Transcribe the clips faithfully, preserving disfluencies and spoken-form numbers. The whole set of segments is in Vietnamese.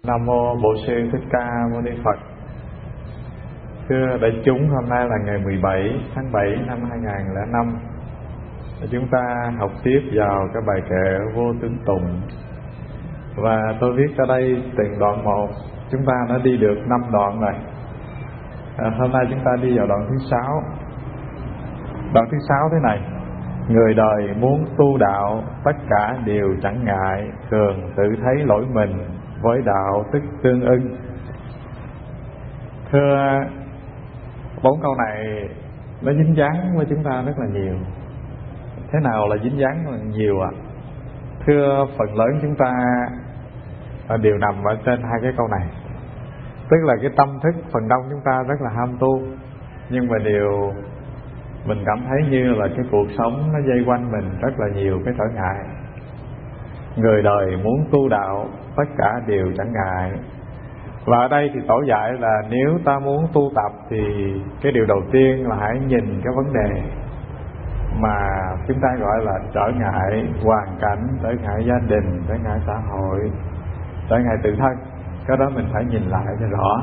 Nam mô Bổn Sư Thích Ca Mâu Ni Phật. Thưa đại chúng, hôm nay là ngày mười bảy tháng bảy năm hai nghìn không trăm lẻ năm. Chúng ta học tiếp vào cái bài kệ Vô Tướng Tùng. Và tôi viết ở đây từng đoạn một. Chúng ta đã đi được năm đoạn rồi. à, Hôm nay chúng ta đi vào đoạn thứ sáu. Đoạn thứ sáu thế này: người đời muốn tu đạo, tất cả đều chẳng ngại, thường tự thấy lỗi mình, với đạo tức tương ưng. Thưa, bốn câu này nó dính dáng với chúng ta rất là nhiều. Thế nào là dính dáng là nhiều ạ? À? Thưa, phần lớn chúng ta đều nằm ở trên hai cái câu này. Tức là cái tâm thức phần đông chúng ta rất là ham tu, nhưng mà điều mình cảm thấy như là cái cuộc sống nó dây quanh mình rất là nhiều cái trở ngại. Người đời muốn tu đạo, tất cả đều chẳng ngại. Và ở đây thì tổ dạy là nếu ta muốn tu tập thì cái điều đầu tiên là hãy nhìn cái vấn đề mà chúng ta gọi là trở ngại hoàn cảnh, trở ngại gia đình, trở ngại xã hội, trở ngại tự thân. Cái đó mình phải nhìn lại cho rõ.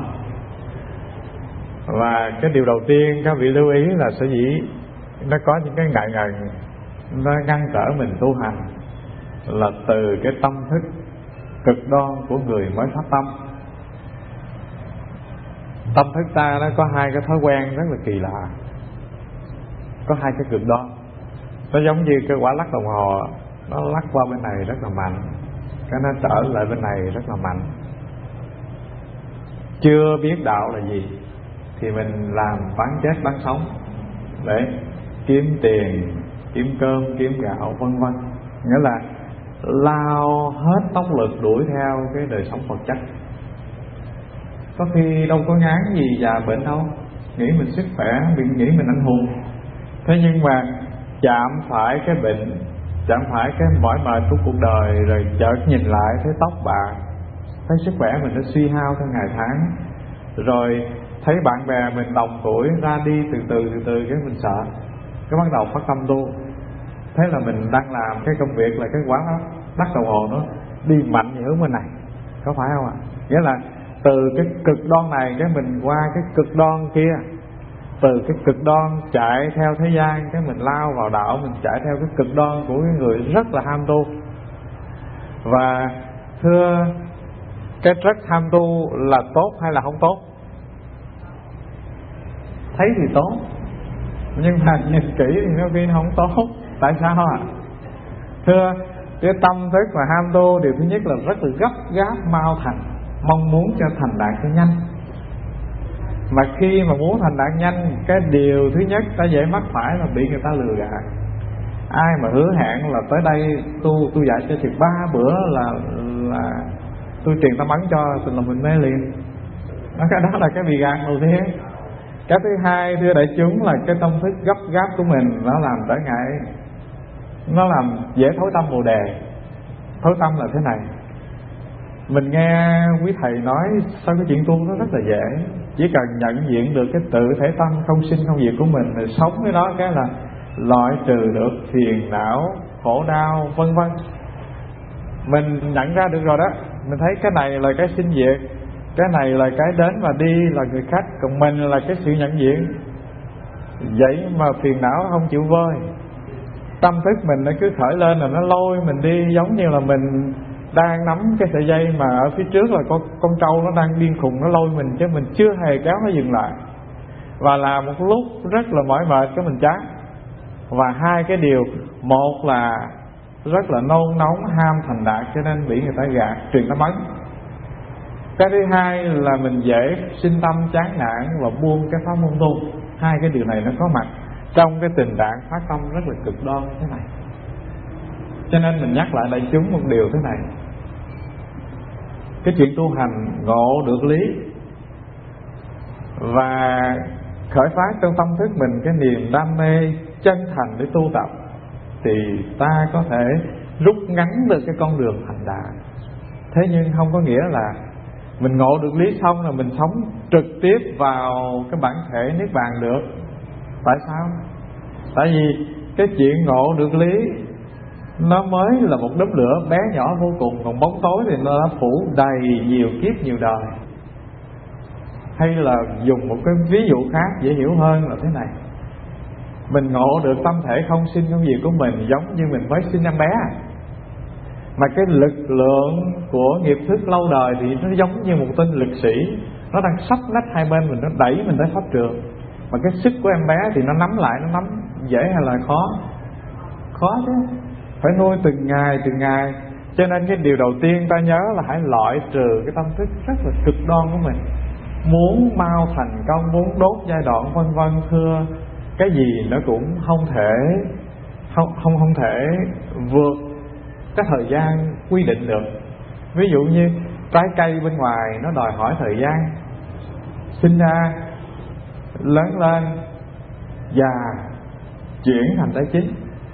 Và cái điều đầu tiên các vị lưu ý là sở dĩ nó có những cái ngại ngần, nó ngăn trở mình tu hành, là từ cái tâm thức cực đoan của người mới phát tâm. Tâm thức ta nó có hai cái thói quen rất là kỳ lạ, có hai cái cực đoan. Nó giống như cái quả lắc đồng hồ, nó lắc qua bên này rất là mạnh, cái nó trở lại bên này rất là mạnh. Chưa biết đạo là gì thì mình làm bán chết bán sống để kiếm tiền, kiếm cơm, kiếm gạo, vân vân. Nghĩa là lao hết tốc lực đuổi theo cái đời sống vật chất. Có khi đâu có ngán gì già bệnh đâu, nghĩ mình sức khỏe, mình nghĩ mình anh hùng. Thế nhưng mà chạm phải cái bệnh, chạm phải cái mỏi mệt của cuộc đời, rồi chợt nhìn lại thấy tóc bạc, thấy sức khỏe mình nó suy hao theo ngày tháng, rồi thấy bạn bè mình đồng tuổi ra đi từ từ từ từ, cái mình sợ, cái bắt đầu phát tâm tu. Thế là mình đang làm cái công việc là cái quả lắc đồng hồ nó đi mạnh về hướng bên này, có phải không ạ? Nghĩa là từ cái cực đoan này cái mình qua cái cực đoan kia, từ cái cực đoan chạy theo thế gian cái mình lao vào đạo, mình chạy theo cái cực đoan của cái người rất là ham tu. Và thưa, cái rất ham tu là tốt hay là không tốt? Thấy thì tốt, nhưng mà nhìn kỹ thì nó khi nó không tốt. Tại sao ạ? Thưa, cái tâm thức mà ham tu, điều thứ nhất là rất là gấp gáp mau thành, mong muốn cho thành đạt cho nhanh. Mà khi mà muốn thành đạt nhanh, cái điều thứ nhất ta dễ mắc phải là bị người ta lừa gạt. Ai mà hứa hẹn là tới đây tu tu dạy cho chừng ba bữa là là tôi truyền tâm ấn cho, thì là mình mê liền. Đó, cái đó là cái bị gạt đầu tiên. Cái thứ hai, thưa đại chúng, là cái tâm thức gấp gáp của mình nó làm trở ngại, nó làm dễ thối tâm bồ đề. Thối tâm là thế này: mình nghe quý thầy nói sao cái chuyện tu nó rất là dễ, chỉ cần nhận diện được cái tự thể tâm không sinh không diệt của mình, rồi sống với đó cái là loại trừ được phiền não, khổ đau, vân vân. Mình nhận ra được rồi đó, mình thấy cái này là cái sinh diệt, cái này là cái đến và đi, là người khách, còn mình là cái sự nhận diện. Vậy mà phiền não không chịu vơi, tâm thức mình nó cứ khởi lên là nó lôi mình đi, giống như là mình đang nắm cái sợi dây mà ở phía trước là con, con trâu nó đang điên khùng, nó lôi mình chứ mình chưa hề kéo nó dừng lại. Và làm một lúc rất là mỏi mệt cái mình chán. Và hai cái điều, một là rất là nôn nóng ham thành đạt cho nên bị người ta gạt truyền tâm ấn. Cái thứ hai là mình dễ sinh tâm chán nản và buông cái pháp môn tu. Hai cái điều này nó có mặt trong cái tình trạng phát tâm rất là cực đoan như thế này. Cho nên mình nhắc lại đại chúng một điều thế này: cái chuyện tu hành ngộ được lý và khởi phát trong tâm thức mình cái niềm đam mê chân thành để tu tập, thì ta có thể rút ngắn được cái con đường thành đạt. Thế nhưng không có nghĩa là mình ngộ được lý xong là mình sống trực tiếp vào cái bản thể niết bàn được. Tại sao? Tại vì cái chuyện ngộ được lý nó mới là một đốm lửa bé nhỏ vô cùng, còn bóng tối thì nó đã phủ đầy nhiều kiếp nhiều đời. Hay là dùng một cái ví dụ khác dễ hiểu hơn là thế này: mình ngộ được tâm thể không sinh không diệt của mình giống như mình mới sinh em bé, mà cái lực lượng của nghiệp thức lâu đời thì nó giống như một tên lực sĩ, nó đang sắp nách hai bên mình, nó đẩy mình tới pháp trường. Mà cái sức của em bé thì nó nắm lại, nó nắm dễ hay là khó? Khó chứ, phải nuôi từng ngày từng ngày. Cho nên cái điều đầu tiên ta nhớ là hãy loại trừ cái tâm thức rất là cực đoan của mình. Muốn mau thành công, muốn đốt giai đoạn vân vân, thưa, cái gì nó cũng không thể không không không thể vượt cái thời gian quy định được. Ví dụ như trái cây bên ngoài nó đòi hỏi thời gian sinh ra, lớn lên, già, chuyển thành trái chín.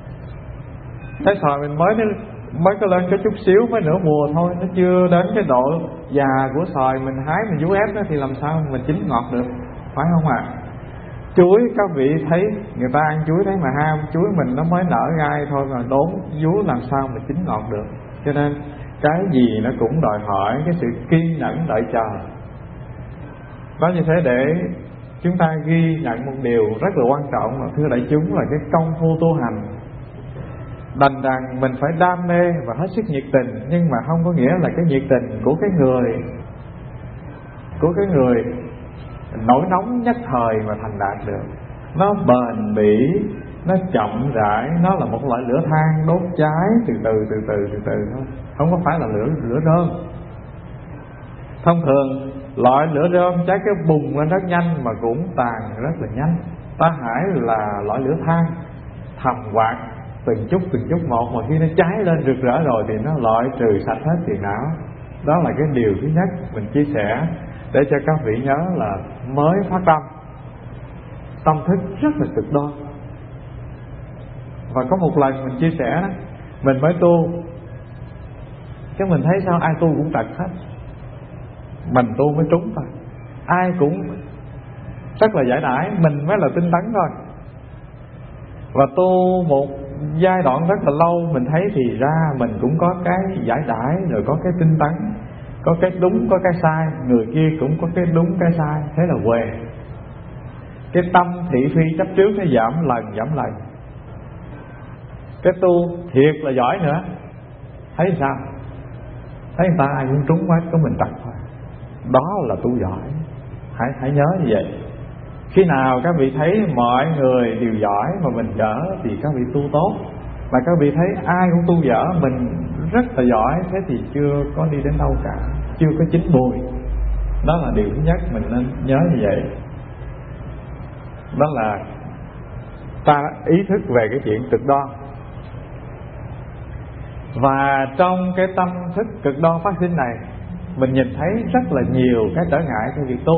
Trái xoài mình mới mới có lên cái chút xíu, mới nửa mùa thôi, nó chưa đến cái độ già của xoài, mình hái mình vú ép nó thì làm sao mình chín ngọt được, phải không ạ? À? Chuối, các vị thấy người ta ăn chuối thấy mà ham, chuối mình nó mới nở gai thôi mà đốn vú làm sao mà chín ngọt được. Cho nên cái gì nó cũng đòi hỏi cái sự kiên nhẫn đợi chờ. Nói như thế để chúng ta ghi nhận một điều rất là quan trọng, là thưa đại chúng, là cái công phu tu hành. Đành rằng mình phải đam mê và hết sức nhiệt tình, nhưng mà không có nghĩa là cái nhiệt tình của cái người của cái người nổi nóng nhất thời mà thành đạt được. Nó bền bỉ, nó chậm rãi, nó là một loại lửa than đốt cháy từ từ từ từ từ từ thôi, không có phải là lửa lửa rơm. Thông thường loại lửa rơm cháy cái bùng lên rất nhanh mà cũng tàn rất là nhanh. Ta hãy là loại lửa than thầm quạt từng chút từng chút một, mà khi nó cháy lên rực rỡ rồi thì nó loại trừ sạch hết phiền não. Đó là cái điều thứ nhất mình chia sẻ để cho các vị nhớ là mới phát tâm, tâm thức rất là cực đoan. Và có một lần mình chia sẻ đó, mình mới tu, cái mình thấy sao ai tu cũng trật hết, mình tu mới trúng thôi. Ai cũng rất là giải đãi, mình mới là tinh tấn thôi. Và tu một giai đoạn rất là lâu, mình thấy thì ra mình cũng có cái giải đãi, rồi có cái tinh tấn, có cái đúng có cái sai, người kia cũng có cái đúng cái sai. Thế là quề cái tâm thị phi chấp trước nó giảm lần giảm lần. Cái tu thiệt là giỏi nữa, thấy sao? Thấy người ta ai cũng trúng hết, có mình trật thôi. Đó là tu giỏi. Hãy hãy nhớ như vậy. Khi nào các vị thấy mọi người đều giỏi mà mình dở thì các vị tu tốt. Mà các vị thấy ai cũng tu dở, mình rất là giỏi, thế thì chưa có đi đến đâu cả, chưa có chín mùi. Đó là điều thứ nhất mình nên nhớ như vậy. Đó là ta ý thức về cái chuyện cực đoan. Và trong cái tâm thức cực đoan phát sinh này, mình nhìn thấy rất là nhiều cái trở ngại cho việc tu.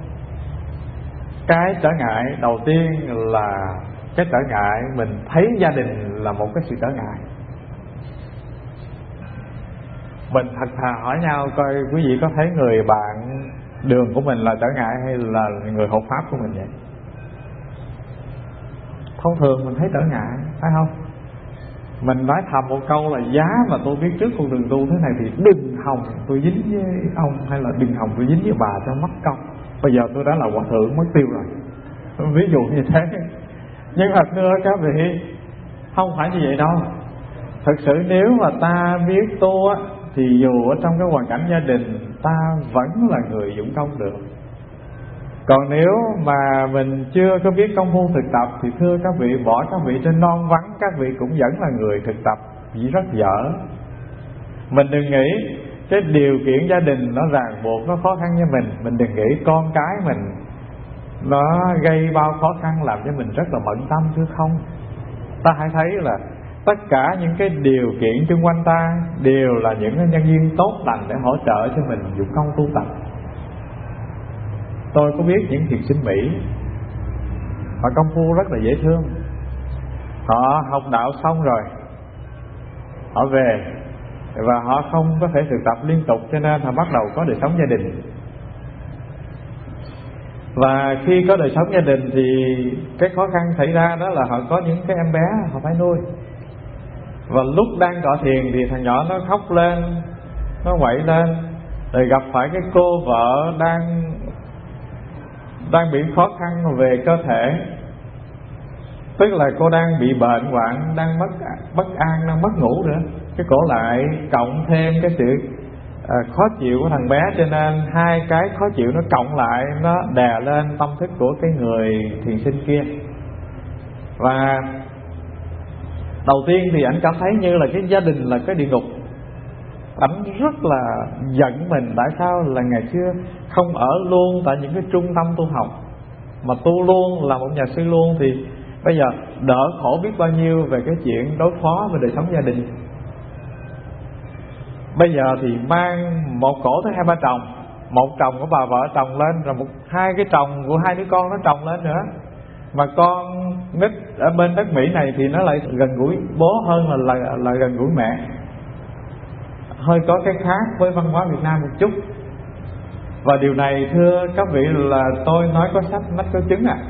Cái trở ngại đầu tiên là cái trở ngại mình thấy gia đình là một cái sự trở ngại. Mình thật thà hỏi nhau coi quý vị có thấy người bạn đường của mình là trở ngại hay là người hộ pháp của mình vậy? Thông thường mình thấy trở ngại, phải không? Mình nói thầm một câu là giá mà tôi biết trước con đường tu thế này thì đừng hòng tôi dính với ông, hay là đừng hòng tôi dính với bà cho mất công. Bây giờ tôi đã là hòa thượng mất tiêu rồi, ví dụ như thế. Nhưng thật thưa các vị, không phải như vậy đâu. Thật sự nếu mà ta biết tu á, thì dù ở trong cái hoàn cảnh gia đình ta vẫn là người dụng công được. Còn nếu mà mình chưa có biết công phu thực tập thì thưa các vị, bỏ các vị trên non vắng, các vị cũng vẫn là người thực tập chỉ rất dở. Mình đừng nghĩ cái điều kiện gia đình nó ràng buộc, nó khó khăn với mình. Mình đừng nghĩ con cái mình nó gây bao khó khăn làm cho mình rất là bận tâm, chứ không. Ta hãy thấy là tất cả những cái điều kiện xung quanh ta đều là những nhân viên tốt lành để hỗ trợ cho mình dụng công tu tập. Tôi có biết những thiền sinh Mỹ, họ công phu rất là dễ thương. Họ học đạo xong rồi họ về, và họ không có thể thực tập liên tục, cho nên họ bắt đầu có đời sống gia đình. Và khi có đời sống gia đình thì cái khó khăn xảy ra đó là họ có những cái em bé họ phải nuôi. Và lúc đang cọ thiền thì thằng nhỏ nó khóc lên, nó quậy lên, rồi gặp phải cái cô vợ đang đang bị khó khăn về cơ thể, tức là cô đang bị bệnh hoạn, đang mất bất an, đang mất ngủ nữa. Cái cổ lại cộng thêm cái sự à, khó chịu của thằng bé, cho nên hai cái khó chịu nó cộng lại, nó đè lên tâm thức của cái người thiền sinh kia. Và đầu tiên thì ảnh cảm thấy như là cái gia đình là cái địa ngục. Ảnh rất là giận mình, tại sao là ngày xưa không ở luôn tại những cái trung tâm tu học, mà tu luôn là một nhà sư luôn, thì bây giờ đỡ khổ biết bao nhiêu về cái chuyện đối phó với đời sống gia đình. Bây giờ thì mang một cổ tới hai ba chồng, một chồng của bà vợ chồng lên, rồi một hai cái chồng của hai đứa con nó chồng lên nữa. Mà con nít ở bên đất Mỹ này thì nó lại gần gũi bố hơn là, là, là gần gũi mẹ. Hơi có cái khác với văn hóa Việt Nam một chút. Và điều này thưa các vị là tôi nói có sách nách có chứng à.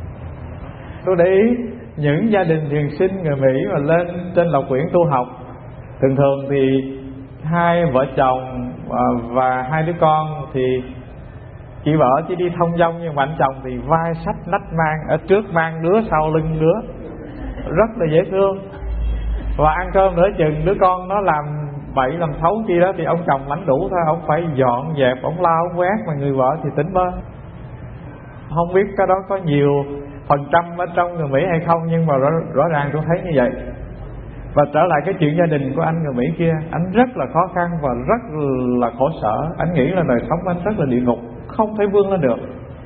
Tôi để ý những gia đình thiền sinh người Mỹ mà lên trên Lộc Quyển tu học, thường thường thì hai vợ chồng và hai đứa con thì chị vợ chỉ đi thông dong, nhưng mà anh chồng thì vai sách nách mang, ở trước mang đứa, sau lưng đứa, rất là dễ thương. Và ăn cơm nữa chừng đứa con nó làm bậy làm xấu chi đó thì ông chồng lãnh đủ thôi, ông phải dọn dẹp, ông lau ông quét, mà người vợ thì tỉnh bơ. Không biết cái đó có nhiều phần trăm ở trong người Mỹ hay không, nhưng mà rõ, rõ ràng tôi thấy như vậy. Và trở lại cái chuyện gia đình của anh người Mỹ kia, anh rất là khó khăn và rất là khổ sở. Anh nghĩ là đời sống anh rất là địa ngục, không thể vươn lên được.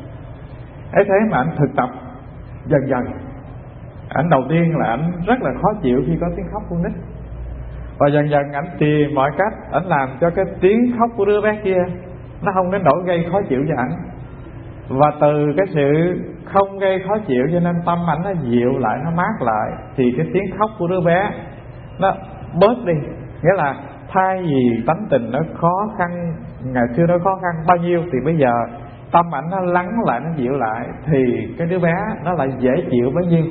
ấy thế mà anh thực tập dần dần. Anh đầu tiên là anh rất là khó chịu khi có tiếng khóc của nít, và dần dần anh tìm mọi cách anh làm cho cái tiếng khóc của đứa bé kia nó không đến nỗi gây khó chịu cho anh. Và từ cái sự không gây khó chịu cho nên tâm ảnh nó dịu lại, nó mát lại, thì cái tiếng khóc của đứa bé nó bớt đi. Nghĩa là thay vì tánh tình nó khó khăn, ngày xưa nó khó khăn bao nhiêu, thì bây giờ tâm ảnh nó lắng lại, nó dịu lại, thì cái đứa bé nó lại dễ chịu bấy nhiêu.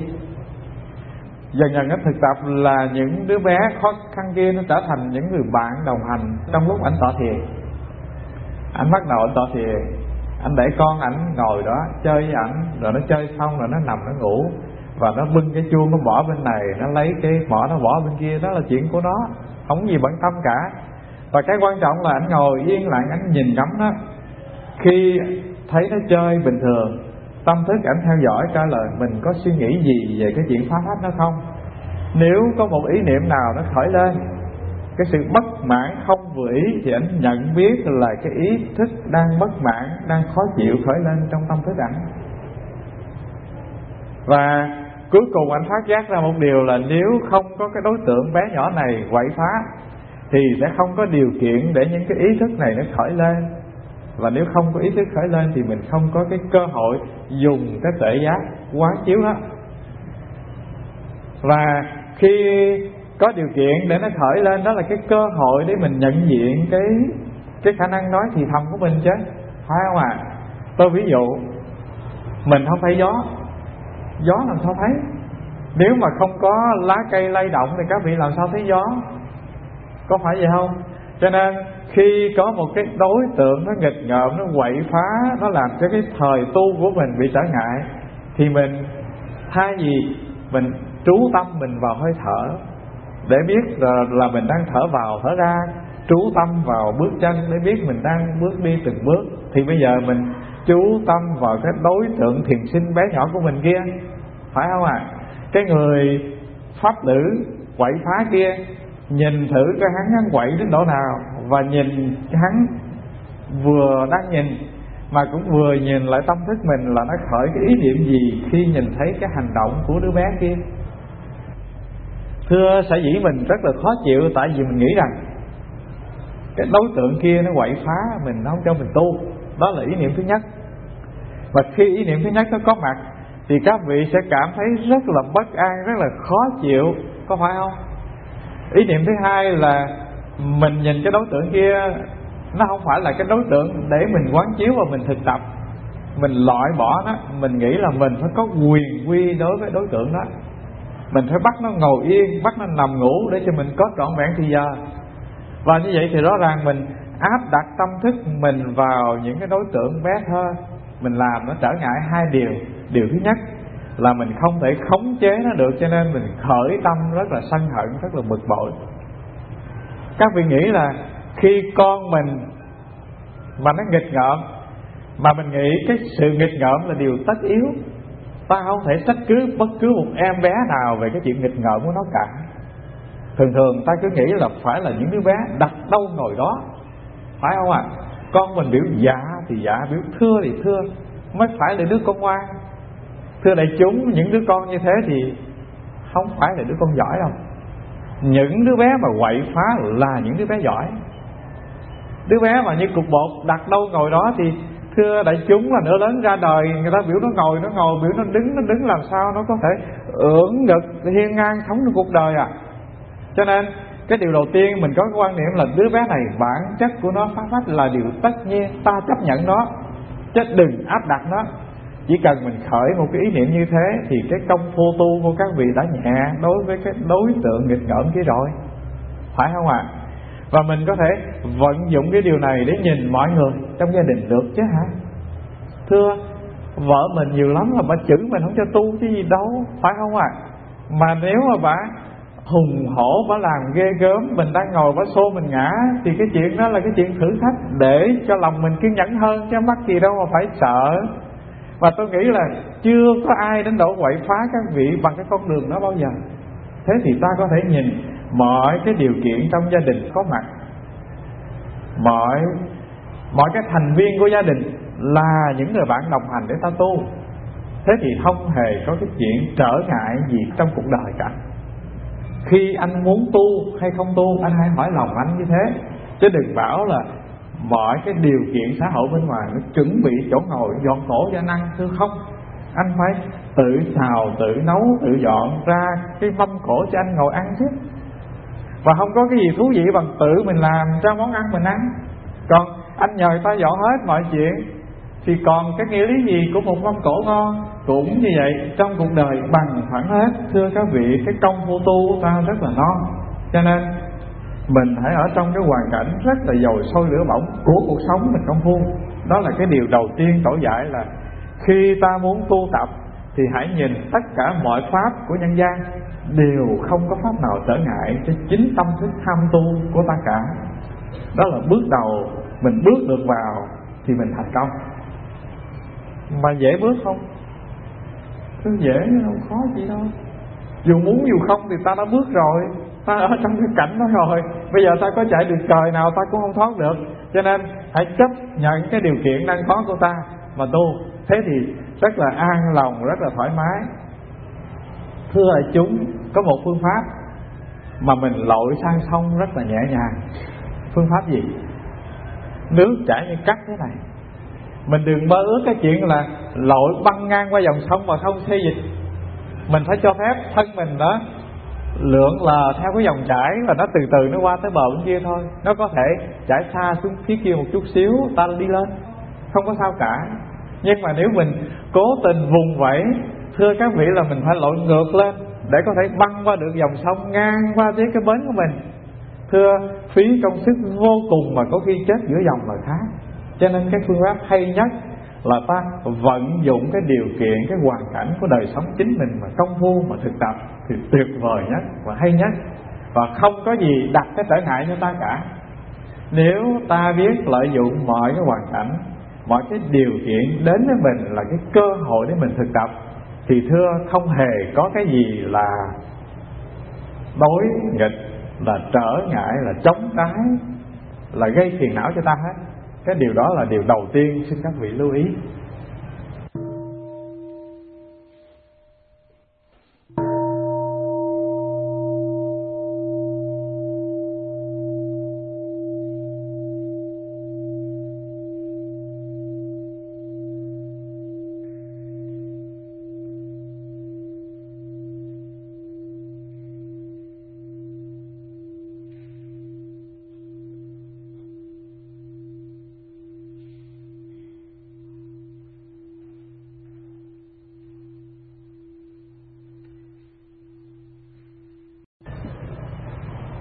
Dần dần nó thực tập là những đứa bé khó khăn kia nó trở thành những người bạn đồng hành trong lúc ảnh tọa thiền. Ảnh bắt đầu ảnh tọa thiền, anh để con ảnh ngồi đó chơi với ảnh, rồi nó chơi xong rồi nó nằm nó ngủ, và nó bưng cái chuông nó bỏ bên này, nó lấy cái mỏ nó bỏ bên kia, đó là chuyện của nó, không gì bận tâm cả. Và cái quan trọng là ảnh ngồi yên lặng, ảnh nhìn ngắm nó. Khi thấy nó chơi bình thường, tâm thức ảnh theo dõi coi là mình có suy nghĩ gì về cái chuyện phá phách nó không. Nếu có một ý niệm nào nó khởi lên, cái sự bất mãn không vừa ý, thì ảnh nhận biết là cái ý thức đang bất mãn, đang khó chịu khởi lên trong tâm thức ảnh. Và cuối cùng anh phát giác ra một điều là nếu không có cái đối tượng bé nhỏ này quậy phá, thì sẽ không có điều kiện để những cái ý thức này nó khởi lên. Và nếu không có ý thức khởi lên thì mình không có cái cơ hội dùng cái tuệ giác quán chiếu đó. Và khi có điều kiện để nó khởi lên, đó là cái cơ hội để mình nhận diện cái cái khả năng nói thì thầm của mình chứ, phải không ạ? À? Tôi ví dụ, mình không thấy gió, gió làm sao thấy? Nếu mà không có lá cây lay động thì các vị làm sao thấy gió? Có phải vậy không? Cho nên khi có một cái đối tượng nó nghịch ngợm, nó quậy phá, nó làm cho cái thời tu của mình bị trở ngại, thì mình thay vì mình trú tâm mình vào hơi thở để biết là, là mình đang thở vào thở ra, trú tâm vào bước chân để biết mình đang bước đi từng bước, thì bây giờ mình chú tâm vào cái đối tượng thiền sinh bé nhỏ của mình kia, phải không ạ? À? Cái người pháp nữ quậy phá kia, nhìn thử cái hắn hắn quậy đến độ nào, và nhìn cái hắn vừa đang nhìn mà cũng vừa nhìn lại tâm thức mình là nó khởi cái ý niệm gì khi nhìn thấy cái hành động của đứa bé kia. Thưa, sở dĩ mình rất là khó chịu tại vì mình nghĩ rằng cái đối tượng kia nó quậy phá mình, nó không cho mình tu. Đó là ý niệm thứ nhất. Và khi ý niệm thứ nhất nó có mặt thì các vị sẽ cảm thấy rất là bất an, rất là khó chịu, có phải không? Ý niệm thứ hai là mình nhìn cái đối tượng kia, nó không phải là cái đối tượng để mình quán chiếu và mình thực tập. Mình loại bỏ nó, mình nghĩ là mình phải có quyền quy đối với đối tượng đó. Mình phải bắt nó ngồi yên, bắt nó nằm ngủ để cho mình có trọn vẹn thì giờ. Và như vậy thì rõ ràng mình áp đặt tâm thức mình vào những cái đối tượng bé thơ, mình làm nó trở ngại hai điều. Điều thứ nhất là mình không thể khống chế nó được, cho nên mình khởi tâm rất là sân hận, rất là bực bội. Các vị nghĩ là khi con mình mà nó nghịch ngợm, mà mình nghĩ cái sự nghịch ngợm là điều tất yếu, ta không thể trách cứ bất cứ một em bé nào về cái chuyện nghịch ngợm của nó cả. Thường thường ta cứ nghĩ là phải là những đứa bé đặt đâu ngồi đó, phải không ạ? À? Con mình biểu dạ thì dạ, biểu thưa thì thưa, mới phải là đứa con ngoan. Thưa đại chúng, những đứa con như thế thì không phải là đứa con giỏi đâu. Những đứa bé mà quậy phá là những đứa bé giỏi. Đứa bé mà như cục bột đặt đâu ngồi đó thì thưa đại chúng là nửa lớn ra đời, người ta biểu nó ngồi nó ngồi, biểu nó đứng nó đứng, làm sao nó có thể ưỡn ngực hiên ngang sống trong cuộc đời à. Cho nên cái điều đầu tiên mình có cái quan niệm là đứa bé này bản chất của nó phá phách là điều tất nhiên, ta chấp nhận nó, chứ đừng áp đặt nó. Chỉ cần mình khởi một cái ý niệm như thế thì cái công phu tu của các vị đã nhẹ đối với cái đối tượng nghịch ngợm kia rồi, phải không ạ? À? Và mình có thể vận dụng cái điều này để nhìn mọi người trong gia đình được chứ hả? Thưa, vợ mình nhiều lắm là bà chửi mình không cho tu chứ gì đâu, phải không ạ? À? Mà nếu mà bà hùng hổ, bà làm ghê gớm, mình đang ngồi bà xô mình ngã, thì cái chuyện đó là cái chuyện thử thách để cho lòng mình kiên nhẫn hơn, chứ mắc gì đâu mà phải sợ. Và tôi nghĩ là chưa có ai đến độ quậy phá các vị bằng cái con đường đó bao giờ. Thế thì ta có thể nhìn mọi cái điều kiện trong gia đình có mặt, mọi mọi cái thành viên của gia đình là những người bạn đồng hành để ta tu. Thế thì không hề có cái chuyện trở ngại gì trong cuộc đời cả. Khi anh muốn tu hay không tu, anh hãy hỏi lòng anh như thế, chứ đừng bảo là mọi cái điều kiện xã hội bên ngoài nó chuẩn bị chỗ ngồi dọn cổ cho anh ăn. Thưa không, anh phải tự xào, tự nấu, tự dọn ra cái mâm cổ cho anh ngồi ăn chứ. Và không có cái gì thú vị bằng tự mình làm ra món ăn mình ăn. Còn anh nhờ người ta dọn hết mọi chuyện thì còn cái nghĩa lý gì của một mâm cổ ngon. Cũng như vậy, trong cuộc đời bằng phẳng hết. Thưa các vị, cái công phu tu của ta rất là non. Cho nên mình hãy ở trong cái hoàn cảnh rất là dồi sôi lửa bỏng của cuộc sống mình công phu. Đó là cái điều đầu tiên tổ dạy là khi ta muốn tu tập thì hãy nhìn tất cả mọi pháp của nhân gian đều không có pháp nào trở ngại cho chính tâm thức tham tu của ta cả. Đó là bước đầu mình bước được vào thì mình thành công. Mà dễ bước không? Cứ dễ chứ không khó gì đâu. Dù muốn dù không thì ta đã bước rồi, ta ở trong cái cảnh đó rồi. Bây giờ ta có chạy được trời nào ta cũng không thoát được. Cho nên hãy chấp nhận cái điều kiện đang có của ta mà tu. Thế thì rất là an lòng, rất là thoải mái. Thưa đại chúng, có một phương pháp mà mình lội sang sông rất là nhẹ nhàng. Phương pháp gì? Nước chảy như cắt thế này. Mình đừng mơ ước cái chuyện là lội băng ngang qua dòng sông mà không xê dịch. Mình phải cho phép thân mình đó lượn lờ theo cái dòng chảy, và nó từ từ nó qua tới bờ bên kia thôi. Nó có thể chảy xa xuống phía kia một chút xíu, ta đi lên, không có sao cả. Nhưng mà nếu mình cố tình vùng vẫy, thưa các vị, là mình phải lội ngược lên để có thể băng qua được dòng sông ngang qua tới cái bến của mình. Thưa, phí công sức vô cùng mà có khi chết giữa dòng là khác. Cho nên cái phương pháp hay nhất là ta vận dụng cái điều kiện, cái hoàn cảnh của đời sống chính mình mà công phu mà thực tập thì tuyệt vời nhất và hay nhất. Và không có gì đặt cái trở ngại cho ta cả. Nếu ta biết lợi dụng mọi cái hoàn cảnh, mọi cái điều kiện đến với mình là cái cơ hội để mình thực tập, thì thưa không hề có cái gì là đối nghịch, là trở ngại, là chống trái, là gây phiền não cho ta hết. Cái điều đó là điều đầu tiên xin các vị lưu ý.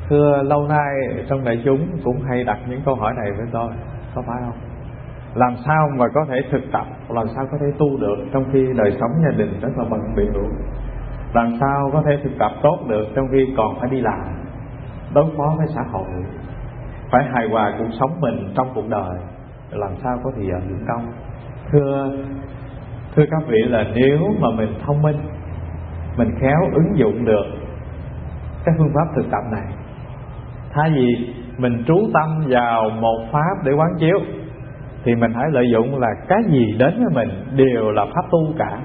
Thưa, lâu nay trong đại chúng cũng hay đặt những câu hỏi này với tôi, có phải không? Làm sao mà có thể thực tập, làm sao có thể tu được trong khi đời sống gia đình rất là bận bịu? Làm sao có thể thực tập tốt được trong khi còn phải đi làm, đối phó với xã hội, phải hài hòa cuộc sống mình trong cuộc đời, làm sao có thì giờ dụng công? Thưa Thưa các vị, là nếu mà mình thông minh, mình khéo ứng dụng được cái phương pháp thực tập này, thay vì mình trú tâm vào một pháp để quán chiếu, thì mình hãy lợi dụng là cái gì đến với mình đều là pháp tu cả.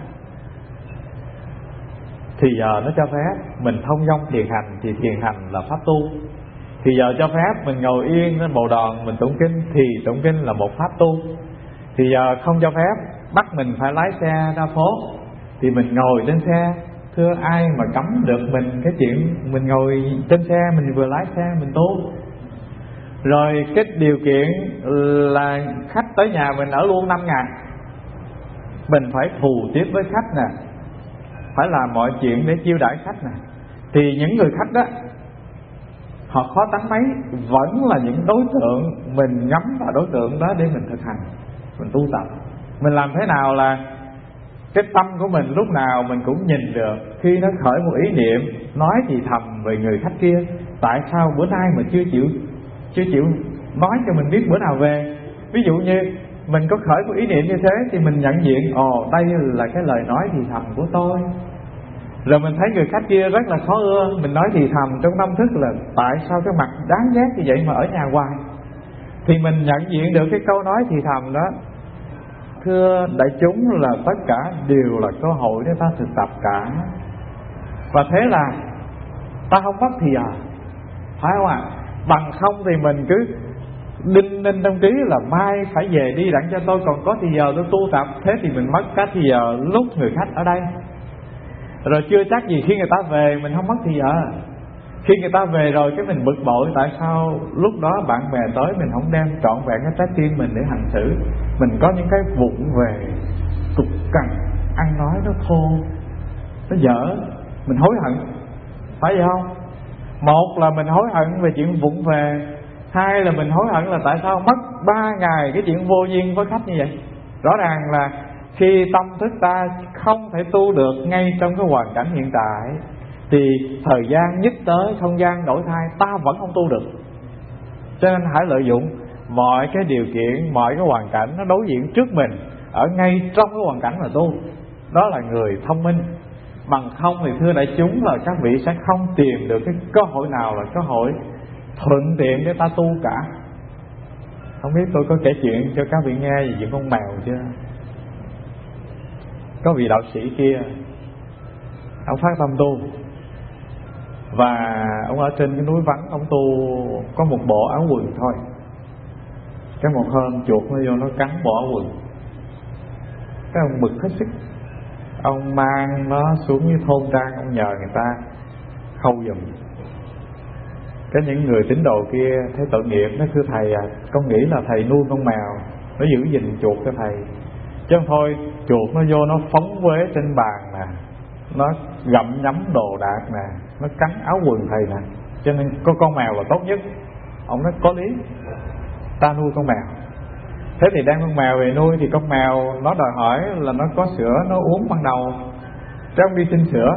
Thì giờ nó cho phép mình thông dong thiền hành, thì thiền hành là pháp tu. Thì giờ cho phép mình ngồi yên trên bồ đoàn mình tụng kinh, thì tụng kinh là một pháp tu. Thì giờ không cho phép bắt mình phải lái xe ra phố, thì mình ngồi trên xe. Thưa, ai mà cấm được mình cái chuyện mình ngồi trên xe, mình vừa lái xe mình tu? Rồi cái điều kiện là khách tới nhà mình ở luôn năm ngày, mình phải thù tiếp với khách nè, phải làm mọi chuyện để chiêu đãi khách nè. Thì những người khách đó, họ khó tánh mấy, vẫn là những đối tượng mình ngắm vào đối tượng đó để mình thực hành, mình tu tập. Mình làm thế nào là cái tâm của mình lúc nào mình cũng nhìn được, khi nó khởi một ý niệm nói thì thầm về người khách kia, tại sao bữa nay mà chưa chịu chưa chịu nói cho mình biết bữa nào về. Ví dụ như mình có khởi một ý niệm như thế, thì mình nhận diện, ồ, đây là cái lời nói thì thầm của tôi. Rồi mình thấy người khách kia rất là khó ưa, mình nói thì thầm trong tâm thức là tại sao cái mặt đáng ghét như vậy mà ở nhà hoài. Thì mình nhận diện được cái câu nói thì thầm đó. Thưa đại chúng, là tất cả đều là cơ hội để ta thực tập cả. Và thế là ta không mất thì giờ, phải không ạ? À? Bằng không thì mình cứ đinh ninh trong trí là mai phải về đi đặng cho tôi còn có thì giờ tôi tu tập. Thế thì mình mất cả thì giờ lúc người khách ở đây. Rồi chưa chắc gì khi người ta về mình không mất thì giờ. Khi người ta về rồi cái mình bực bội, tại sao lúc đó bạn bè tới mình không đem trọn vẹn cái trái tim mình để hành xử. Mình có những cái vụng về cục cằn, ăn nói nó thô, nó dở, mình hối hận, phải vậy không? Một là mình hối hận về chuyện vụng về, hai là mình hối hận là tại sao mất ba ngày cái chuyện vô duyên với khách như vậy. Rõ ràng là khi tâm thức ta không thể tu được ngay trong cái hoàn cảnh hiện tại, thì thời gian nhích tới, không gian đổi thay, ta vẫn không tu được. Cho nên hãy lợi dụng mọi cái điều kiện, mọi cái hoàn cảnh nó đối diện trước mình, ở ngay trong cái hoàn cảnh mà tu. Đó là người thông minh. Bằng không thì thưa đại chúng, là các vị sẽ không tìm được cái cơ hội nào là cơ hội thuận tiện để ta tu cả. Không biết tôi có kể chuyện cho các vị nghe về chuyện con mèo chưa? Có vị đạo sĩ kia, ông phát tâm tu, và ông ở trên cái núi vắng, ông tu có một bộ áo quần thôi. Cái một hôm chuột nó vô nó cắn bộ áo quần, cái ông bực hết sức. Ông mang nó xuống với thôn trang, ông nhờ người ta khâu giùm. Cái những người tín đồ kia thấy tội nghiệp, nó thưa thầy à, con nghĩ là thầy nuôi con mèo, nó giữ gìn chuột cho thầy, chứ không thôi chuột nó vô nó phóng uế trên bàn nè, nó gặm nhấm đồ đạc nè, nó cắn áo quần thầy nè, cho nên có con mèo là tốt nhất. Ông nói có lý, ta nuôi con mèo. Thế thì đem con mèo về nuôi, thì con mèo nó đòi hỏi là nó có sữa nó uống ban đầu, chứ không đi xin sữa.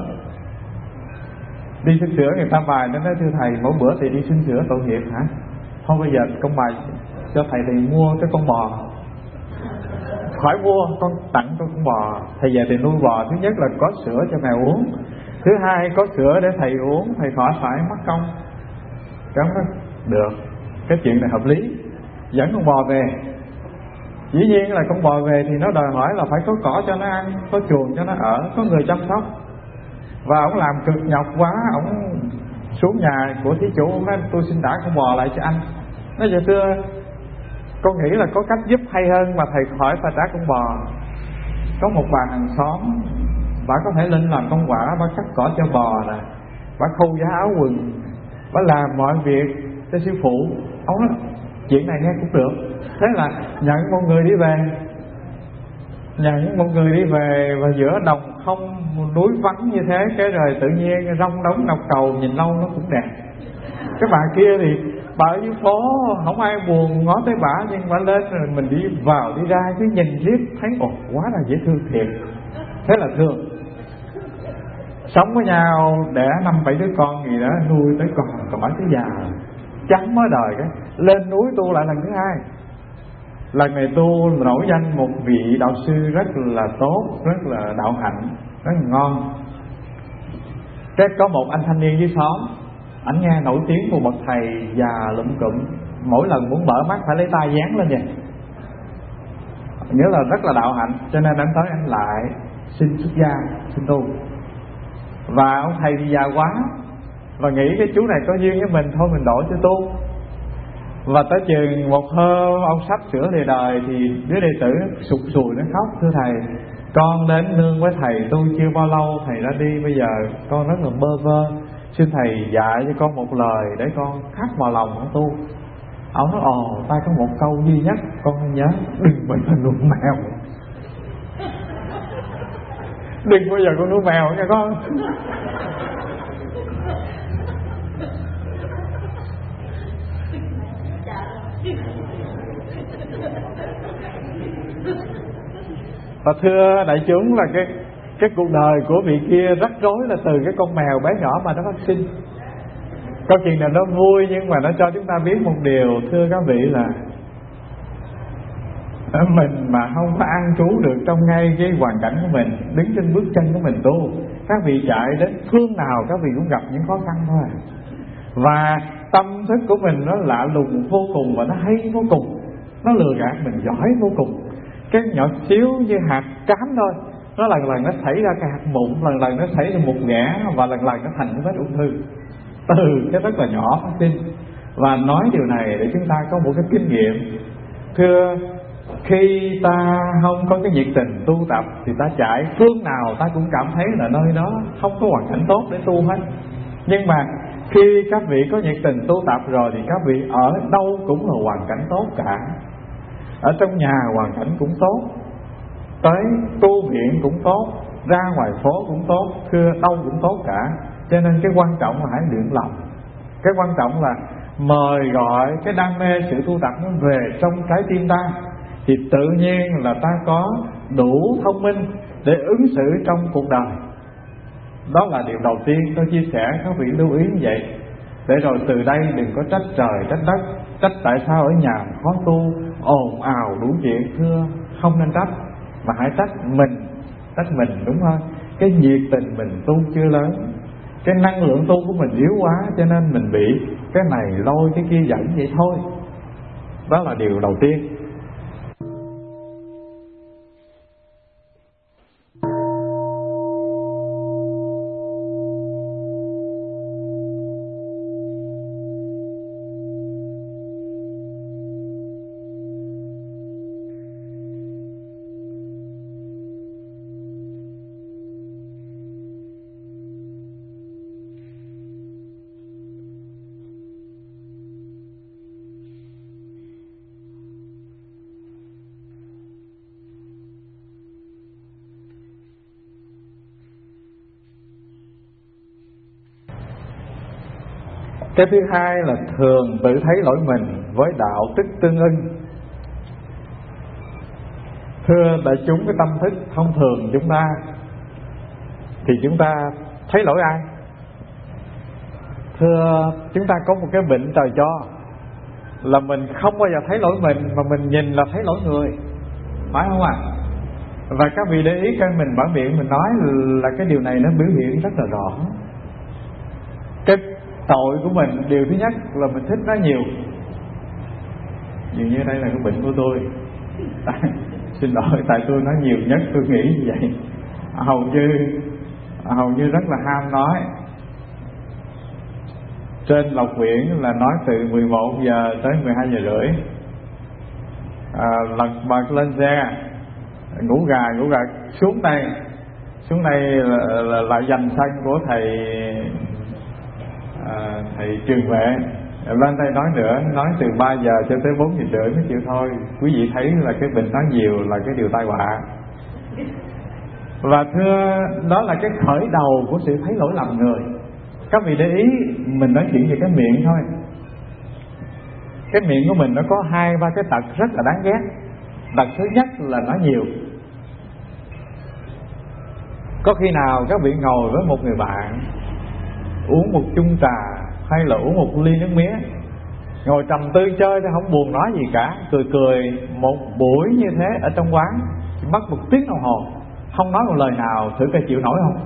Đi xin sữa người ta bài nó nói thưa thầy, mỗi bữa thì đi xin sữa tội nghiệp hả? Thôi bây giờ con bài cho thầy thì mua cái con bò. Khỏi mua, con tặng con con bò. Thầy về thì nuôi bò, thứ nhất là có sữa cho mèo uống, thứ hai có sữa để thầy uống, thầy khỏi phải mất công. Cái đó được, cái chuyện này hợp lý. Dẫn con bò về, dĩ nhiên là con bò về thì nó đòi hỏi là phải có cỏ cho nó ăn, có chuồng cho nó ở, có người chăm sóc. Và ông làm cực nhọc quá, ông xuống nhà của thí chủ, ông nói tôi xin trả con bò lại cho anh. Nói vậy thưa, con nghĩ là có cách giúp hay hơn mà thầy khỏi phải trả con bò. Có một bà hàng xóm, bà có thể lên làm công quả, bà cắt cỏ cho bò nè, bà khâu giá áo quần, bà làm mọi việc cho sư phụ. Ông nói chuyện này nghe cũng được. Thế là nhận một người đi về, nhận một người đi về và giữa đồng không, núi vắng như thế, cái rồi tự nhiên rong đống độc cầu nhìn lâu nó cũng đẹp. Cái bà kia thì bà ở dưới phố không ai buồn ngó tới bà, nhưng bà lên rồi mình đi vào đi ra cứ nhìn riết thấy ồ quá là dễ thương thiệt, thế là thương. Sống với nhau đẻ năm bảy đứa con gì đó, nuôi tới con còn bán tới già chấm mới đời. Cái lên núi tu lại lần thứ hai, lần này tu nổi danh một vị đạo sư rất là tốt, rất là đạo hạnh, rất là ngon. Cái có một anh thanh niên dưới xóm, ảnh nghe nổi tiếng của bậc thầy già lụm cụm, mỗi lần muốn mở mắt phải lấy tay dán lên vậy, nghĩa là rất là đạo hạnh. Cho nên anh tới anh lại xin xuất gia, xin tu. Và ông thầy thì già quá và nghĩ cái chú này có duyên với mình, thôi mình đổi cho tu. Và tới chừng một hôm ông sắp sửa đề đời thì đứa đệ tử sụt sùi nó khóc: thưa thầy, con đến nương với thầy tu chưa bao lâu thầy ra đi, bây giờ con rất là bơ vơ, xin thầy dạy cho con một lời để con khắc vào lòng con tu. Ông nói ồ, ta có một câu duy nhất con nên nhớ: đừng bao giờ nuôi mèo, đừng bao giờ con nuôi mèo nha con. Và thưa đại chúng là cái cái cuộc đời của vị kia rắc rối là từ cái con mèo bé nhỏ mà nó phát sinh. Câu chuyện này nó vui nhưng mà nó cho chúng ta biết một điều, thưa các vị, là mình mà không có an trú được trong ngay cái hoàn cảnh của mình, đứng trên bước chân của mình tu, các vị chạy đến phương nào các vị cũng gặp những khó khăn thôi. Và tâm thức của mình nó lạ lùng vô cùng và nó hay vô cùng, nó lừa gạt mình giỏi vô cùng. Cái nhỏ xíu như hạt cám thôi, nó lần lần nó xảy ra cái hạt mụn, lần lần nó xảy ra một ghẻ, và lần lần nó thành cái vết ung thư từ cái rất là nhỏ phát sinh. Và nói điều này để chúng ta có một cái kinh nghiệm. Thưa, khi ta không có cái nhiệt tình tu tập thì ta chạy phương nào ta cũng cảm thấy là nơi đó không có hoàn cảnh tốt để tu hết. Nhưng mà khi các vị có nhiệt tình tu tập rồi thì các vị ở đâu cũng là hoàn cảnh tốt cả. Ở trong nhà hoàn cảnh cũng tốt, tới tu viện cũng tốt, ra ngoài phố cũng tốt, thưa đâu cũng tốt cả. Cho nên cái quan trọng là hãy luyện lòng. Cái quan trọng là mời gọi cái đam mê sự tu tập nó về trong trái tim ta, thì tự nhiên là ta có đủ thông minh để ứng xử trong cuộc đời. Đó là điều đầu tiên tôi chia sẻ, các vị lưu ý như vậy. Để rồi từ đây đừng có trách trời trách đất, trách tại sao ở nhà khó tu, ồn ào đủ chuyện. Thưa, không nên trách, mà hãy trách mình, trách mình đúng hơn. Cái nhiệt tình mình tu chưa lớn, cái năng lượng tu của mình yếu quá, cho nên mình bị cái này lôi cái kia dẫn vậy thôi. Đó là điều đầu tiên. Cái thứ hai là thường tự thấy lỗi mình với đạo tức tương ưng. Thưa đại chúng, cái tâm thức thông thường chúng ta thì chúng ta thấy lỗi ai? Thưa, chúng ta có một cái bệnh trời cho là mình không bao giờ thấy lỗi mình, mà mình nhìn là thấy lỗi người, phải không ạ? À? Và các vị để ý coi mình mở miệng mình nói là cái điều này nó biểu hiện rất là rõ. Cái tội của mình, điều thứ nhất là mình thích nói nhiều. Dường như đây là cái bệnh của tôi. Xin lỗi, tại tôi nói nhiều nhất, tôi nghĩ như vậy. Hầu như Hầu như rất là ham nói. Trên Lộc Viễn là nói từ mười một giờ tới mười hai giờ rưỡi, à, lật bật lên xe, ngủ gà ngủ gà xuống đây xuống đây là, là, là dành sân của thầy à, thầy Trường Vệ. Lên đây nói nữa, nói từ ba giờ cho tới bốn giờ rưỡi mới chịu thôi. Quý vị thấy là cái bệnh nói nhiều là cái điều tai họa. Và thưa, đó là cái khởi đầu của sự thấy lỗi lầm người. Các vị để ý, mình nói chuyện về cái miệng thôi. Cái miệng của mình nó có hai ba cái tật rất là đáng ghét. Tật thứ nhất là nói nhiều. Có khi nào các vị ngồi với một người bạn, uống một chung trà hay là uống một ly nước mía, ngồi trầm tư chơi thì không buồn nói gì cả, cười cười một buổi như thế ở trong quán, chỉ mất một tiếng đồng hồ, không nói một lời nào, thử coi chịu nổi không?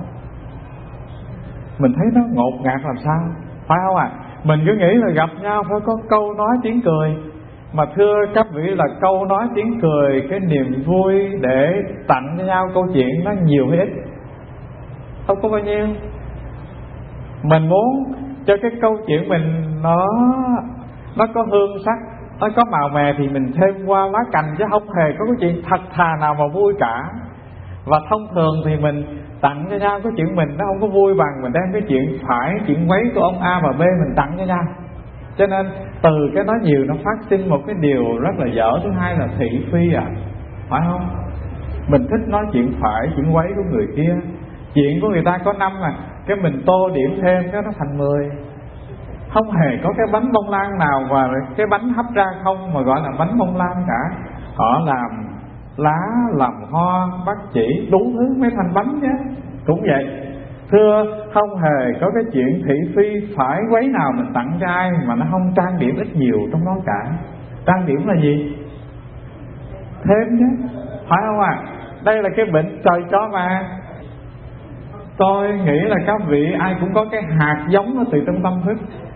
Mình thấy nó ngột ngạt làm sao, phải không ạ? À? Mình cứ nghĩ là gặp nhau phải có câu nói tiếng cười. Mà thưa các vị là câu nói tiếng cười, cái niềm vui để tặng cho nhau câu chuyện nó nhiều hay ít? Không có bao nhiêu. Mình muốn cho cái câu chuyện mình nó nó có hương sắc, nó có màu mè thì mình thêm qua lá cành, chứ không hề có cái chuyện thật thà nào mà vui cả. Và thông thường thì mình tặng cho nhau cái chuyện mình nó không có vui bằng mình đem cái chuyện phải, chuyện quấy của ông A và B mình tặng cho nhau. Cho nên từ cái nói nhiều nó phát sinh một cái điều rất là dở. Thứ hai là thị phi à, phải không? Mình thích nói chuyện phải, chuyện quấy của người kia. Chuyện của người ta có năm à, cái mình tô điểm thêm cái nó thành mười. Không hề có cái bánh bông lan nào và cái bánh hấp ra không mà gọi là bánh bông lan cả. Họ làm lá, làm hoa, bắt chỉ, đủ thứ mới thành bánh chứ. Cũng vậy. Thưa, không hề có cái chuyện thị phi phải quấy nào mình tặng cho ai mà nó không trang điểm ít nhiều trong đó cả. Trang điểm là gì? Thêm chứ, phải không ạ? À? Đây là cái bệnh trời cho mà. Tôi nghĩ là các vị ai cũng có cái hạt giống nó từ trong tâm thức.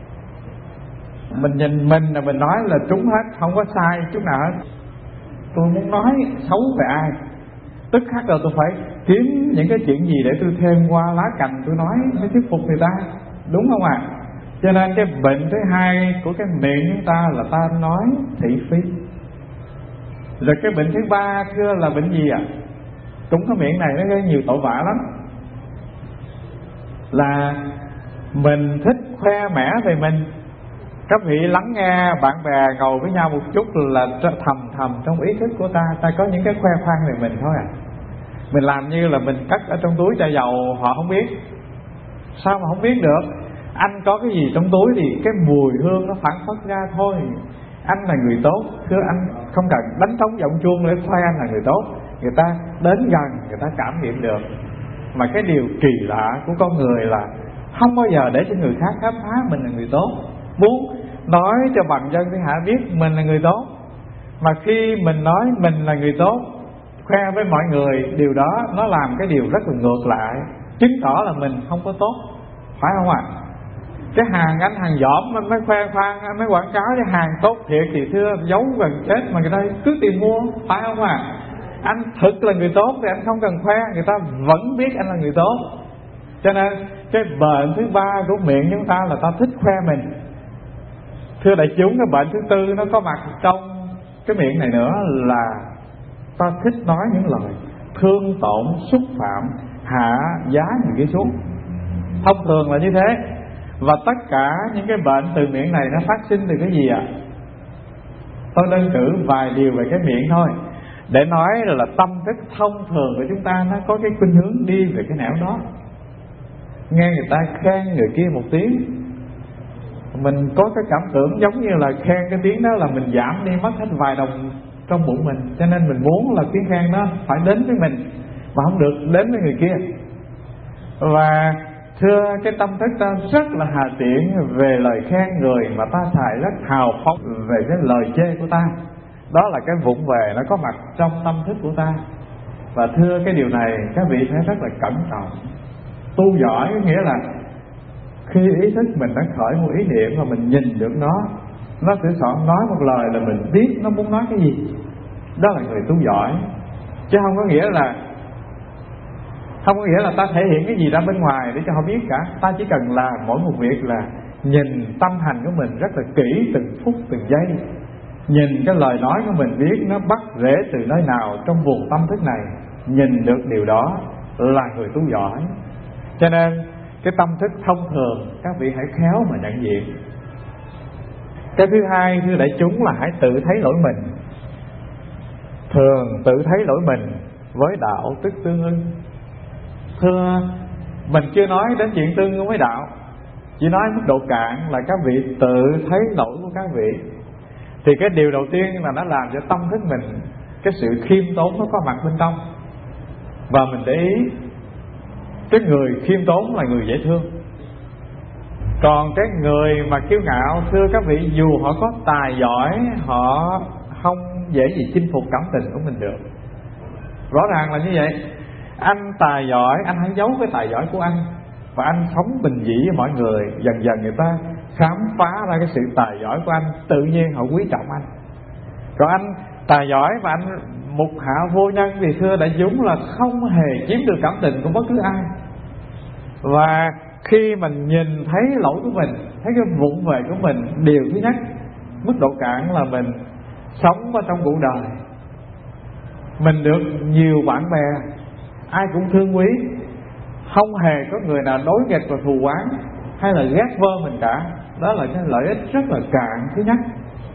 Mình nhìn mình là mình nói là trúng hết, không có sai chút nào hết. Tôi muốn nói xấu về ai, tức khắc là tôi phải kiếm những cái chuyện gì để tôi thêm qua lá cành tôi nói để thuyết phục người ta, đúng không ạ? À? Cho nên cái bệnh thứ hai của cái miệng chúng ta là ta nói thị phi. Rồi cái bệnh thứ ba thưa là bệnh gì ạ? À? Cũng cái miệng này nó gây nhiều tội vạ lắm. Là mình thích khoe mẽ về mình. Các vị lắng nghe bạn bè ngồi với nhau một chút là thầm thầm trong ý thức của ta, ta có những cái khoe khoang về mình thôi à. Mình làm như là mình cất ở trong túi chai dầu, họ không biết. Sao mà không biết được? Anh có cái gì trong túi thì cái mùi hương nó phản phất ra thôi. Anh là người tốt. Thưa anh không cần đánh trống giọng chuông để khoe anh là người tốt. Người ta đến gần, người ta cảm nghiệm được. Mà cái điều kỳ lạ của con người là không bao giờ để cho người khác khám phá mình là người tốt. Muốn nói cho bằng dân thiên hạ biết mình là người tốt. Mà khi mình nói mình là người tốt, khoe với mọi người, điều đó nó làm cái điều rất là ngược lại, chứng tỏ là mình không có tốt, phải không ạ? À? Cái hàng anh hàng dỏm anh mới khoe khoang, anh mới quảng cáo cái hàng tốt thiệt thì thưa giấu gần chết mà người ta cứ tìm mua, phải không ạ? À? Anh thực là người tốt thì anh không cần khoe, người ta vẫn biết anh là người tốt. Cho nên cái bệnh thứ ba của miệng chúng ta là ta thích khoe mình. Thưa đại chúng, cái bệnh thứ tư nó có mặt trong cái miệng này nữa là ta thích nói những lời thương tổn, xúc phạm, hạ giá người kia xuống. Thông thường là như thế. Và tất cả những cái bệnh từ miệng này nó phát sinh từ cái gì ạ? À? Tôi đơn cử vài điều về cái miệng thôi, để nói là tâm thức thông thường của chúng ta nó có cái khuynh hướng đi về cái nẻo đó. Nghe người ta khen người kia một tiếng, mình có cái cảm tưởng giống như là khen cái tiếng đó là mình giảm đi mất hết vài đồng trong bụng mình. Cho nên mình muốn là tiếng khen đó phải đến với mình mà không được đến với người kia. Và thưa, cái tâm thức ta rất là hà tiện về lời khen người, mà ta xài rất hào phóng về cái lời chê của ta. Đó là cái vụng về nó có mặt trong tâm thức của ta. Và thưa, cái điều này các vị phải rất là cẩn trọng. Tu giỏi nghĩa là khi ý thức mình đã khởi một ý niệm mà mình nhìn được nó, nó sẽ soạn nói một lời là mình biết nó muốn nói cái gì. Đó là người tu giỏi. Chứ không có nghĩa là Không có nghĩa là ta thể hiện cái gì ra bên ngoài để cho họ biết cả. Ta chỉ cần làm mỗi một việc là nhìn tâm hành của mình rất là kỹ, từng phút từng giây. Nhìn cái lời nói của mình biết nó bắt rễ từ nơi nào trong vùng tâm thức này. Nhìn được điều đó là người tu giỏi. Cho nên cái tâm thức thông thường các vị hãy khéo mà nhận diện. Cái thứ hai, thưa đại chúng, là hãy tự thấy lỗi mình. Thường tự thấy lỗi mình với đạo tức tương ưng. Thưa, mình chưa nói đến chuyện tương ưng với đạo, Chỉ nói mức độ cạn là các vị tự thấy lỗi của các vị. Thì cái điều đầu tiên là nó làm cho tâm thức mình, cái sự khiêm tốn nó có mặt bên trong. Và mình để ý, cái người khiêm tốn là người dễ thương. Còn cái người mà kiêu ngạo, thưa các vị, dù họ có tài giỏi, họ không dễ gì chinh phục cảm tình của mình được. Rõ ràng là như vậy. Anh tài giỏi, anh hãy giấu cái tài giỏi của anh, và anh sống bình dị với mọi người. Dần dần người ta khám phá ra cái sự tài giỏi của anh, tự nhiên họ quý trọng anh. Còn anh tài giỏi mà anh mục hạ vô nhân thì thưa đại chúng là không hề chiếm được cảm tình của bất cứ ai. Và khi mình nhìn thấy lỗi của mình, thấy cái vụng về của mình, điều thứ nhất, mức độ cạn là mình sống ở trong cuộc đời, mình được nhiều bạn bè, ai cũng thương quý, không hề có người nào đối nghịch và thù oán hay là ghét vơ mình cả. Đó là cái lợi ích rất là cạn thứ nhất.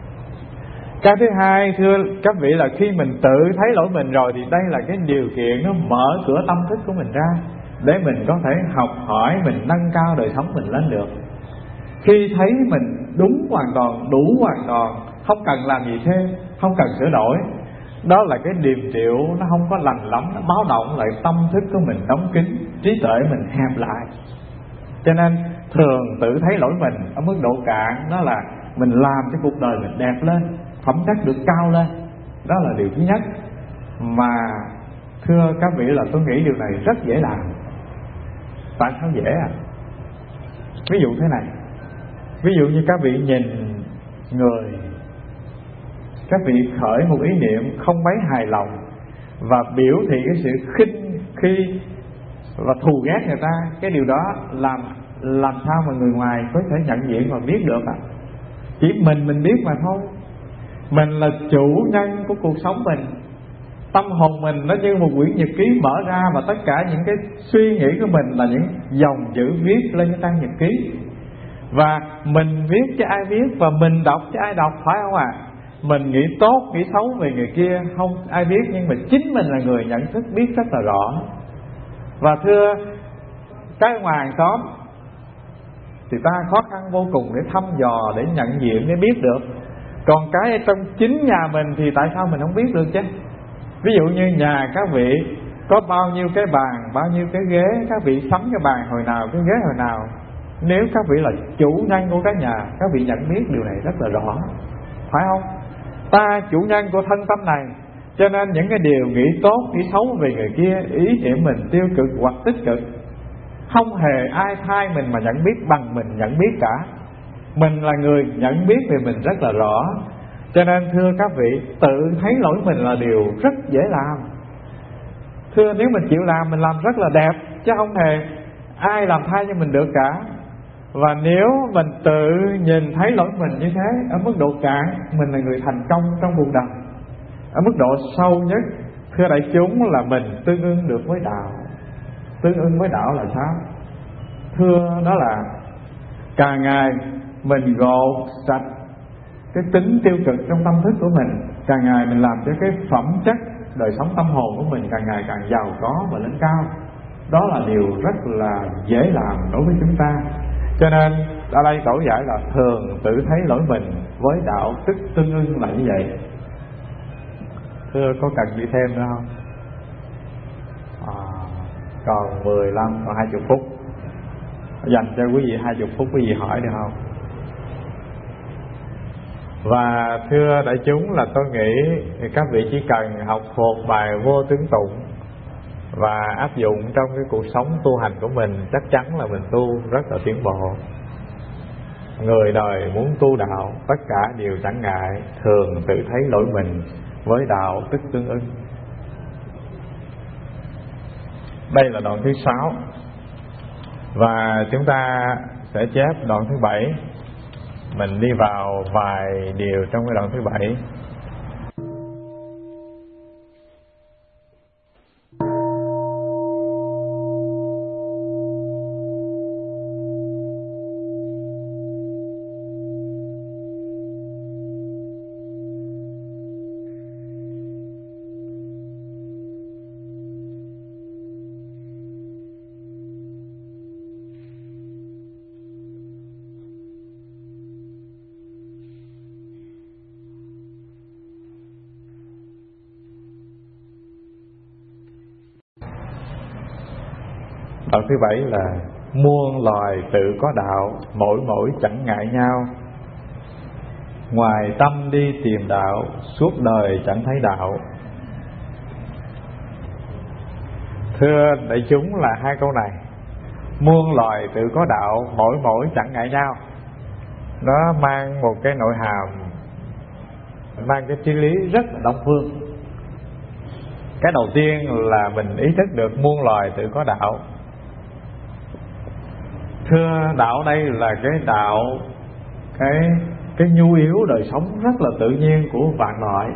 Cái thứ hai, thưa các vị, là khi mình tự thấy lỗi mình rồi thì đây là cái điều kiện nó mở cửa tâm thức của mình ra để mình có thể học hỏi, mình nâng cao đời sống mình lên được. Khi thấy mình đúng hoàn toàn, đủ hoàn toàn, không cần làm gì thêm, không cần sửa đổi, đó là cái điềm triệu nó không có lành lắm, nó báo động lại tâm thức của mình đóng kín, trí tuệ mình hẹp lại. Cho nên thường tự thấy lỗi mình ở mức độ cạn, đó là mình làm cho cuộc đời mình đẹp lên, phẩm chất được cao lên. Đó là điều thứ nhất. Mà thưa các vị, là tôi nghĩ điều này rất dễ làm. Tại sao dễ à? Ví dụ thế này, ví dụ như các vị nhìn người, các vị khởi một ý niệm không mấy hài lòng và biểu thị cái sự khinh khi và thù ghét người ta, cái điều đó làm làm sao mà người ngoài có thể nhận diện và biết được à? Chỉ mình mình biết mà thôi. Mình là chủ nhân của cuộc sống mình. Tâm hồn mình nó như một quyển nhật ký mở ra, và tất cả những cái suy nghĩ của mình là những dòng chữ viết lên cái trang nhật ký. Và mình viết cho ai viết, và mình đọc cho ai đọc, phải không ạ? À? Mình nghĩ tốt, nghĩ xấu về người kia không ai biết, nhưng mà chính mình là người nhận thức biết rất là rõ. Và thưa cái ngoài hàng xóm thì ta khó khăn vô cùng để thăm dò, để nhận diện, để biết được. Còn cái ở trong chính nhà mình thì tại sao mình không biết được chứ? Ví dụ như nhà các vị có bao nhiêu cái bàn, bao nhiêu cái ghế, các vị sắm cái bàn hồi nào, cái ghế hồi nào. Nếu các vị là chủ nhân của cái nhà, các vị nhận biết điều này rất là rõ, phải không? Ta chủ nhân của thân tâm này, cho nên những cái điều nghĩ tốt, nghĩ xấu về người kia, ý niệm mình tiêu cực hoặc tích cực, không hề ai thay mình mà nhận biết bằng mình nhận biết cả. Mình là người nhận biết về mình rất là rõ. Cho nên thưa các vị, tự thấy lỗi mình là điều rất dễ làm. Thưa, nếu mình chịu làm, mình làm rất là đẹp, chứ không hề ai làm thay cho mình được cả. Và nếu mình tự nhìn thấy lỗi mình như thế, ở mức độ cạn, mình là người thành công trong cuộc đời. Ở mức độ sâu nhất, thưa đại chúng, là mình tương ưng được với đạo. Tương ưng với đạo là sao? Thưa, đó là càng ngày mình gột sạch cái tính tiêu cực trong tâm thức của mình, càng ngày mình làm cho cái phẩm chất đời sống tâm hồn của mình càng ngày càng giàu có và lên cao. Đó là điều rất là dễ làm đối với chúng ta. Cho nên ở đây tổ giải là thường tự thấy lỗi mình với đạo tức tương ưng là như vậy. Thưa, có cần đi thêm nữa không? À, còn mười lăm, còn hai mươi phút. Dành cho quý vị hai mươi phút, quý vị hỏi được không? Và thưa đại chúng, là tôi nghĩ các vị chỉ cần học thuộc bài vô tướng tụng và áp dụng trong cái cuộc sống tu hành của mình, chắc chắn là mình tu rất là tiến bộ. Người đời muốn tu đạo, tất cả đều chẳng ngại, thường tự thấy lỗi mình với đạo tức tương ưng. Đây là đoạn thứ sáu, và chúng ta sẽ chép đoạn thứ bảy. Mình đi vào vài điều trong cái đoạn thứ bảy. Phần thứ bảy là muôn loài tự có đạo, mỗi mỗi chẳng ngại nhau. Ngoài tâm đi tìm đạo, suốt đời chẳng thấy đạo. Thưa đại chúng, là hai câu này. Muôn loài tự có đạo, mỗi mỗi chẳng ngại nhau, nó mang một cái nội hàm, mang cái triết lý rất là đông phương. Cái đầu tiên là mình ý thức được muôn loài tự có đạo. Thưa, đạo đây là cái đạo, cái cái nhu yếu đời sống rất là tự nhiên của vạn loại.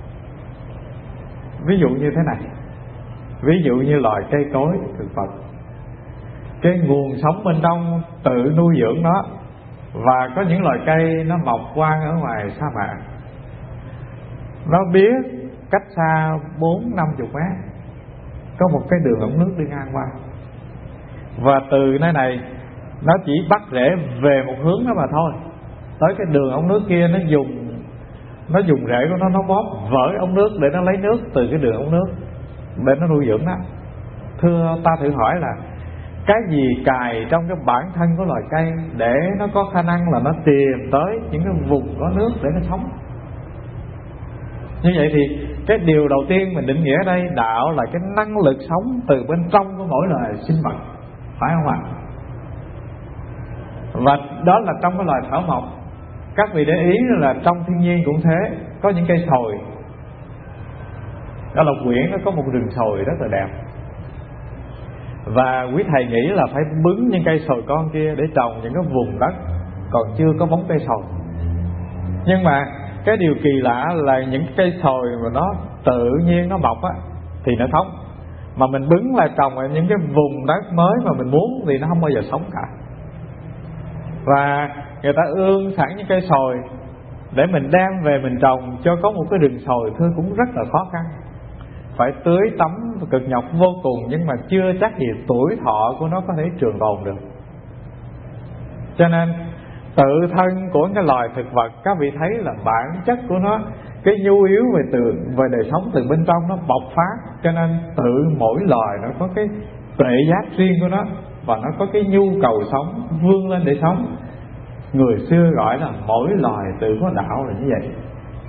Ví dụ như thế này, ví dụ như loài cây cối thực vật, cái nguồn sống bên trong tự nuôi dưỡng nó. Và có những loài cây nó mọc quang ở ngoài sa mạc, nó biết cách xa bốn năm chục mét có một cái đường ống nước đi ngang qua, và từ nơi này nó chỉ bắt rễ về một hướng đó mà thôi. Tới cái đường ống nước kia nó dùng Nó dùng rễ của nó, nó bóp vỡ ống nước để nó lấy nước từ cái đường ống nước để nó nuôi dưỡng nó. Thưa, ta thử hỏi là cái gì cài trong cái bản thân của loài cây để nó có khả năng là nó tìm tới những cái vùng có nước để nó sống? Như vậy thì cái điều đầu tiên mình định nghĩa ở đây, đạo là cái năng lực sống từ bên trong của mỗi loài sinh vật, phải không ạ? Và đó là trong cái loài thảo mộc. Các vị để ý là trong thiên nhiên cũng thế, có những cây sồi. Ở Lộc Quyển nó có một rừng sồi rất là đẹp, và quý thầy nghĩ là phải bứng những cây sồi con kia để trồng những cái vùng đất còn chưa có bóng cây sồi. Nhưng mà cái điều kỳ lạ là những cây sồi mà nó tự nhiên nó mọc á thì nó sống, mà mình bứng lại trồng ở những cái vùng đất mới mà mình muốn thì nó không bao giờ sống cả. Và người ta ương sẵn những cây sồi để mình đem về mình trồng cho có một cái rừng sồi, thưa cũng rất là khó khăn. Phải tưới tắm cực nhọc vô cùng, nhưng mà chưa chắc gì tuổi thọ của nó có thể trường tồn được. Cho nên tự thân của cái loài thực vật, các vị thấy là bản chất của nó, cái nhu yếu về từ về đời sống từ bên trong nó bộc phát. Cho nên tự mỗi loài nó có cái tuệ giác riêng của nó, và nó có cái nhu cầu sống, vươn lên để sống. Người xưa gọi là mỗi loài tự có đạo là như vậy.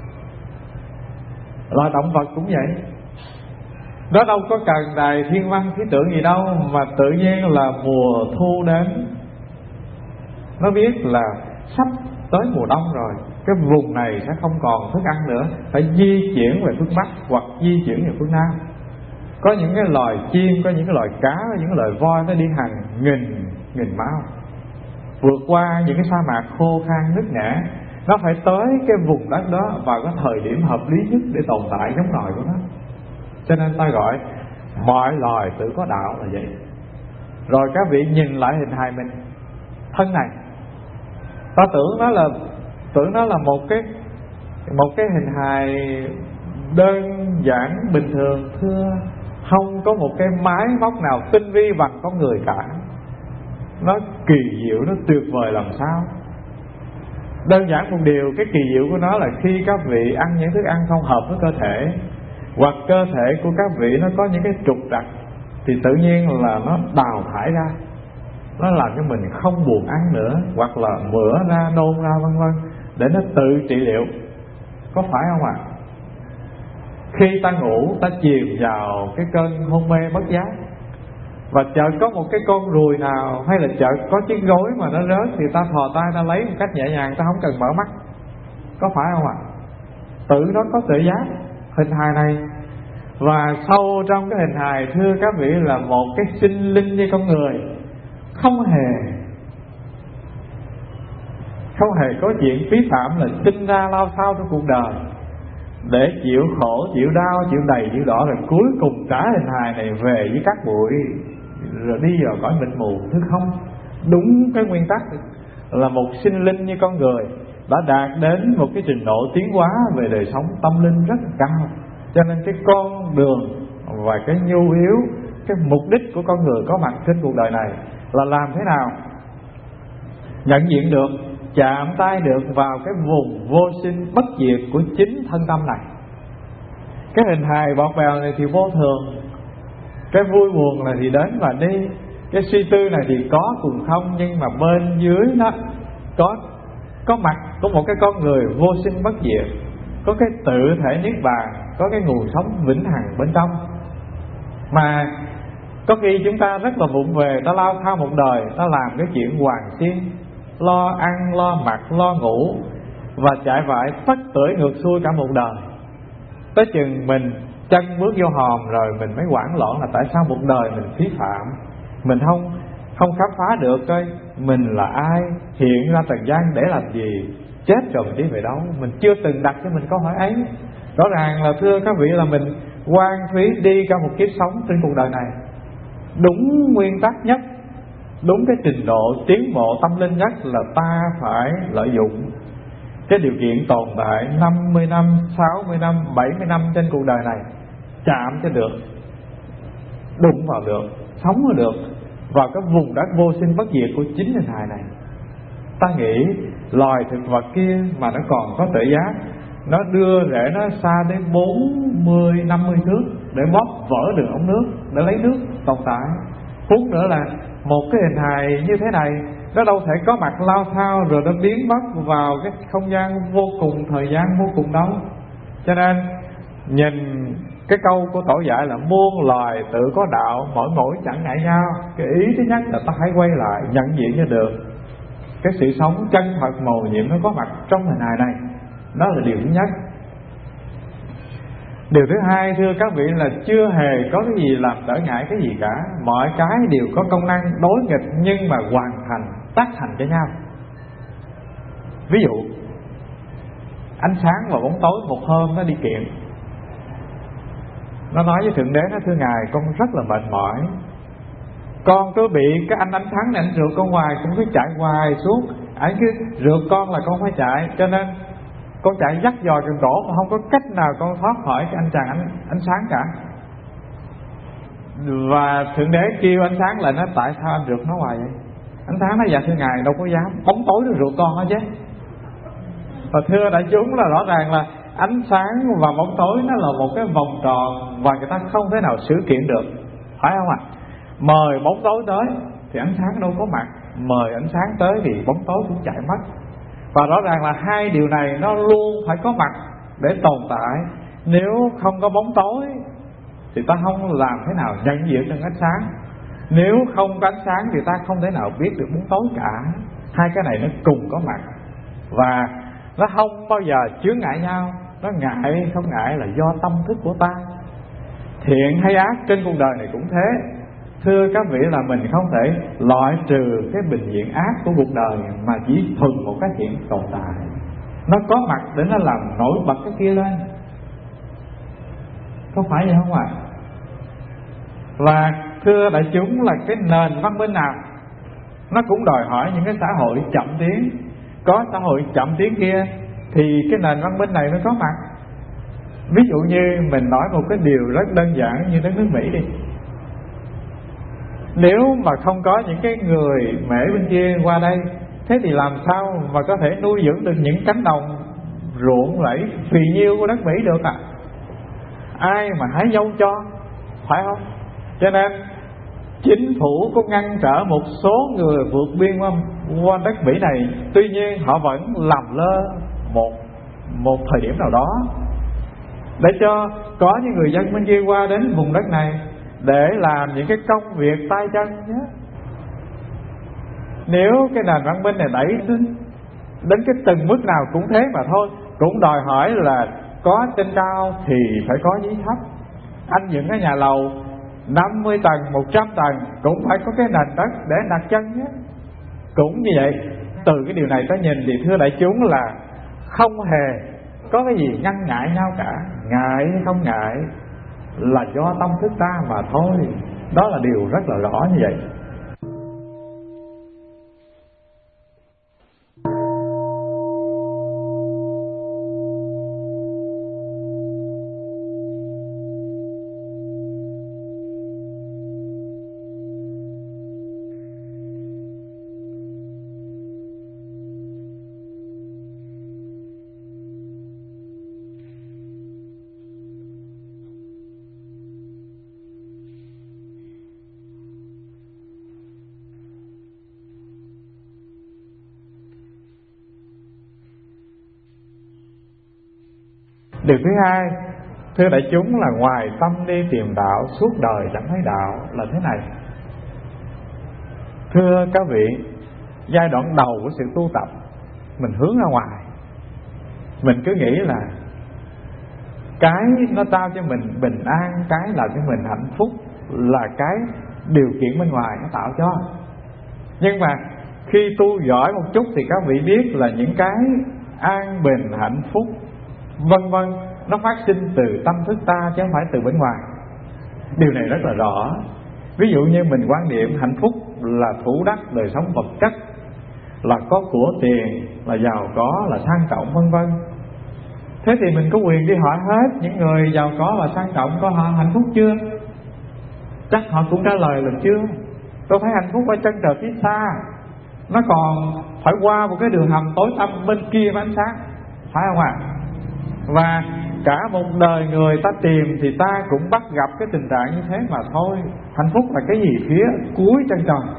Loài động vật cũng vậy. Đó đâu có cần đài thiên văn khí tượng gì đâu, mà tự nhiên là mùa thu đến, nó biết là sắp tới mùa đông rồi, cái vùng này sẽ không còn thức ăn nữa, phải di chuyển về phương Bắc hoặc di chuyển về phương Nam. Có những cái loài chim, có những cái loài cá, có những cái loài voi nó đi hàng nghìn nghìn mao vượt qua những cái sa mạc khô khan nứt nẻ. Nó phải tới cái vùng đất đó vào cái thời điểm hợp lý nhất để tồn tại giống loài của nó. Cho nên ta gọi mọi loài tự có đạo là vậy. Rồi các vị nhìn lại hình hài mình, thân này, ta tưởng nó là tưởng nó là một cái một cái hình hài đơn giản bình thường. Thưa, không có một cái máy móc nào tinh vi bằng con người cả. Nó kỳ diệu, nó tuyệt vời làm sao. Đơn giản một điều, cái kỳ diệu của nó là khi các vị ăn những thức ăn không hợp với cơ thể, hoặc cơ thể của các vị nó có những cái trục trặc, thì tự nhiên là nó đào thải ra, nó làm cho mình không buồn ăn nữa, hoặc là mửa ra, nôn ra vân vân, để nó tự trị liệu. Có phải không ạ? Khi ta ngủ, ta chìm vào cái cơn hôn mê bất giác, và chợt có một cái con ruồi nào, hay là chợt có chiếc gối mà nó rớt, thì ta thò tay ta lấy một cách nhẹ nhàng, ta không cần mở mắt. Có phải không ạ? Tự nó có tự giác hình hài này. Và sâu trong cái hình hài, thưa các vị, là một cái sinh linh như con người, không hề Không hề có chuyện phí phạm là sinh ra lao sao trong cuộc đời để chịu khổ, chịu đau, chịu đầy, chịu đỏ, rồi cuối cùng trả hình hài này về với các bụi, rồi đi vào cõi mịt mù. Thứ không, đúng cái nguyên tắc là một sinh linh như con người đã đạt đến một cái trình độ tiến hóa về đời sống tâm linh rất là cao. Cho nên cái con đường và cái nhu yếu, cái mục đích của con người có mặt trên cuộc đời này là làm thế nào nhận diện được, chạm tay được vào cái vùng vô sinh bất diệt của chính thân tâm này. Cái hình hài bọt bèo này thì vô thường, cái vui buồn là thì đến và đi, Cái suy tư này thì có cùng không, nhưng mà bên dưới nó có có mặt của một cái con người vô sinh bất diệt, có cái tự thể niết bàn, có cái nguồn sống vĩnh hằng bên trong. Mà có khi chúng ta rất là vụng về, ta lao thao một đời, ta làm cái chuyện hoàng xiên, lo ăn, lo mặc, lo ngủ, và chạy vại tất tưởi ngược xuôi cả một đời. Tới chừng mình chân bước vô hòm rồi mình mới hoảng loạn là tại sao một đời mình phí phạm. Mình không không khám phá được coi mình là ai, hiện ra trần gian để làm gì, chết rồi mình đi về đâu. Mình chưa từng đặt cho mình câu hỏi ấy. Rõ ràng là thưa các vị là mình hoang phí đi cả một kiếp sống trên cuộc đời này. Đúng nguyên tắc nhất, đúng cái trình độ tiến bộ tâm linh nhất là ta phải lợi dụng cái điều kiện tồn tại năm mươi năm, sáu mươi năm, bảy mươi năm trên cuộc đời này, chạm cho được, đụng vào được, sống được vào cái vùng đất vô sinh bất diệt của chính hình hài này. Ta nghĩ loài thực vật kia mà nó còn có tự giác, nó đưa rễ nó xa đến bốn mươi, năm mươi thước để bóp vỡ đường ống nước, để lấy nước tồn tại. Huống nữa là một cái hình hài như thế này, nó đâu thể có mặt lao thao rồi nó biến mất vào cái không gian vô cùng, thời gian vô cùng đâu. Cho nên nhìn cái câu của Tổ dạy là muôn loài tự có đạo, mỗi mỗi chẳng ngại nhau. Cái ý thứ nhất là ta hãy quay lại nhận diện cho được cái sự sống chân thật mầu nhiệm nó có mặt trong hình hài này. Đó là điều thứ nhất. Điều thứ hai thưa các vị là chưa hề có cái gì làm trở ngại cái gì cả. Mọi cái đều có công năng đối nghịch nhưng mà hoàn thành, tác thành cho nhau. Ví dụ ánh sáng và bóng tối một hôm nó đi kiện, nó nói với Thượng Đế, nó thưa Ngài, con rất là mệt mỏi, con cứ bị cái anh ánh sáng này anh rượt con hoài, con cứ chạy hoài xuống, anh cứ rượt con là con phải chạy, cho nên con chạy dắt dò cần cổ mà không có cách nào con thoát khỏi cái anh chàng ánh, ánh sáng cả. Và Thượng Đế kêu ánh sáng lại, nó tại sao anh rượt nó hoài vậy? Ánh sáng nói dạ thưa Ngài, đâu có dám, bóng tối nó rượt con đó chứ. Và thưa đại chúng là rõ ràng là ánh sáng và bóng tối nó là một cái vòng tròn và người ta không thể nào xử kiện được, phải không ạ? À? Mời bóng tối tới thì ánh sáng đâu có mặt, mời ánh sáng tới thì bóng tối cũng chạy mất. Và rõ ràng là hai điều này nó luôn phải có mặt để tồn tại. Nếu không có bóng tối thì ta không làm thế nào nhận diện được ánh sáng. Nếu không có ánh sáng thì ta không thể nào biết được bóng tối cả. Hai cái này nó cùng có mặt và nó không bao giờ chướng ngại nhau. Nó ngại không ngại là do tâm thức của ta. Thiện hay ác trên cuộc đời này cũng thế. Thưa các vị là mình không thể loại trừ cái bình diện ác của cuộc đời mà chỉ thuần một cái thiện tồn tại. Nó có mặt để nó làm nổi bật cái kia lên, có phải vậy không ạ? À? Và thưa đại chúng là cái nền văn minh nào nó cũng đòi hỏi những cái xã hội chậm tiến. Có xã hội chậm tiến kia thì cái nền văn minh này nó có mặt. Ví dụ như mình nói một cái điều rất đơn giản như đất nước Mỹ đi. Nếu mà không có những cái người mễ bên kia qua đây, thế thì làm sao mà có thể nuôi dưỡng được những cánh đồng ruộng lẫy phì nhiêu của đất Mỹ được ạ? À? Ai mà hái dâu cho, phải không? Cho nên chính phủ có ngăn trở một số người vượt biên qua, qua đất Mỹ này. Tuy nhiên họ vẫn làm lơ một, một thời điểm nào đó để cho có những người dân bên kia qua đến vùng đất này để làm những cái công việc tay chân nhé. Nếu cái nền văn minh này đẩy đến, đến cái từng mức nào cũng thế mà thôi, cũng đòi hỏi là có trên cao thì phải có dưới thấp. Anh dựng cái nhà lầu năm mươi tầng, một trăm tầng cũng phải có cái nền đất để đặt chân nhé. Cũng như vậy. Từ cái điều này ta nhìn thì thưa đại chúng là không hề có cái gì ngăn ngại nhau cả. Ngại hay không ngại là do tâm thức ta mà thôi. Đó là điều rất là rõ như vậy. Điều thứ hai, thưa đại chúng, là ngoài tâm đi tìm đạo, suốt đời chẳng thấy đạo là thế này. Thưa các vị, giai đoạn đầu của sự tu tập, mình hướng ra ngoài, mình cứ nghĩ là cái nó trao cho mình bình an, cái làm cho mình hạnh phúc là cái điều kiện bên ngoài nó tạo cho. Nhưng mà khi tu giỏi một chút thì các vị biết là những cái an bình, hạnh phúc vân vân nó phát sinh từ tâm thức ta chứ không phải từ bên ngoài. Điều này rất là rõ. Ví dụ như mình quan niệm hạnh phúc là thủ đắc đời sống vật chất, là có của tiền, là giàu có, là sang trọng vân vân. Thế thì mình có quyền đi hỏi hết những người giàu có và sang trọng có họ hạnh phúc chưa? Chắc họ cũng trả lời là chưa. Tôi thấy hạnh phúc ở chân trời phía xa, nó còn phải qua một cái đường hầm tối tăm bên kia với ánh sáng, phải không ạ? Và cả một đời người ta tìm thì ta cũng bắt gặp cái tình trạng như thế mà thôi. Hạnh phúc là cái gì phía cuối chân trời.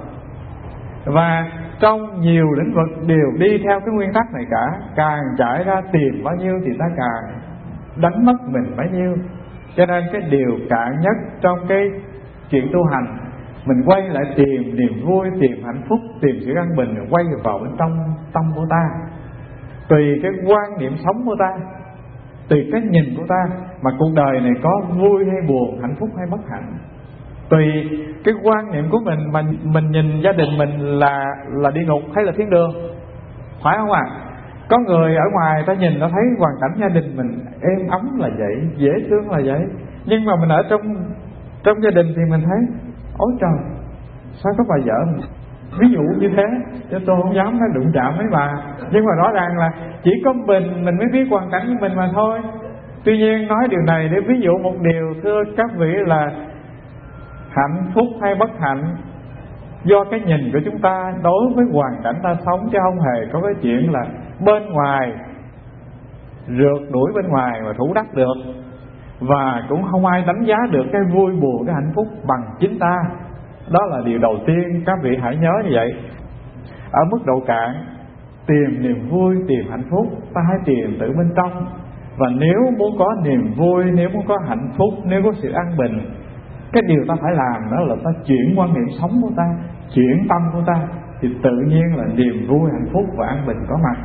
Và trong nhiều lĩnh vực đều đi theo cái nguyên tắc này cả. Càng trải ra tìm bao nhiêu thì ta càng đánh mất mình bấy nhiêu. Cho nên cái điều cạn nhất trong cái chuyện tu hành, mình quay lại tìm niềm vui, tìm hạnh phúc, tìm sự an bình, quay vào bên trong tâm của ta. Tùy cái quan niệm sống của ta, tùy cái nhìn của ta mà cuộc đời này có vui hay buồn, hạnh phúc hay bất hạnh. Tùy cái quan niệm của mình mà mình nhìn gia đình mình là là địa ngục hay là thiên đường, phải không ạ? À? Có người ở ngoài ta nhìn ta thấy hoàn cảnh gia đình mình êm ấm là vậy, dễ thương là vậy, nhưng mà mình ở trong trong gia đình thì mình thấy ôi trời, sao có bà vợ mình ví dụ như thế. Chứ tôi không dám nói đụng chạm mấy bà, nhưng mà rõ ràng là chỉ có mình mình mới biết hoàn cảnh của mình mà thôi. Tuy nhiên nói điều này để ví dụ một điều, thưa các vị, là hạnh phúc hay bất hạnh do cái nhìn của chúng ta đối với hoàn cảnh ta sống, chứ không hề có cái chuyện là bên ngoài rượt đuổi bên ngoài mà thủ đắc được. Và cũng không ai đánh giá được cái vui buồn, cái hạnh phúc bằng chính ta. Đó là điều đầu tiên các vị hãy nhớ như vậy. Ở mức độ cạn, tìm niềm vui, tìm hạnh phúc, ta hãy tìm từ bên trong. Và nếu muốn có niềm vui, nếu muốn có hạnh phúc, nếu có sự an bình, cái điều ta phải làm đó là ta chuyển quan niệm sống của ta, chuyển tâm của ta, thì tự nhiên là niềm vui, hạnh phúc và an bình có mặt.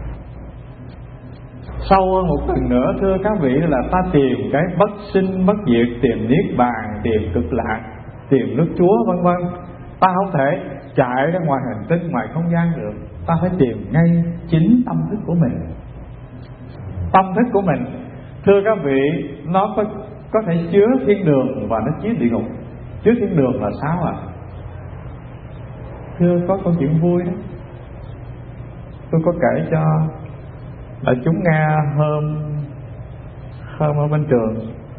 Sâu hơn một phần nữa, thưa các vị, là ta tìm cái bất sinh bất diệt, tìm niết bàn, tìm cực lạc, tìm nước Chúa vân vân. Ta không thể chạy ra ngoài hành tinh, ngoài không gian được. Ta phải tìm ngay chính tâm thức của mình. Tâm thức của mình, thưa các vị, nó có có thể chứa thiên đường và nó chứa địa ngục. Chứa thiên đường là sao ạ? À? Thưa, có câu chuyện vui đó, tôi có kể cho đại chúng nghe hôm hôm ở bên trường.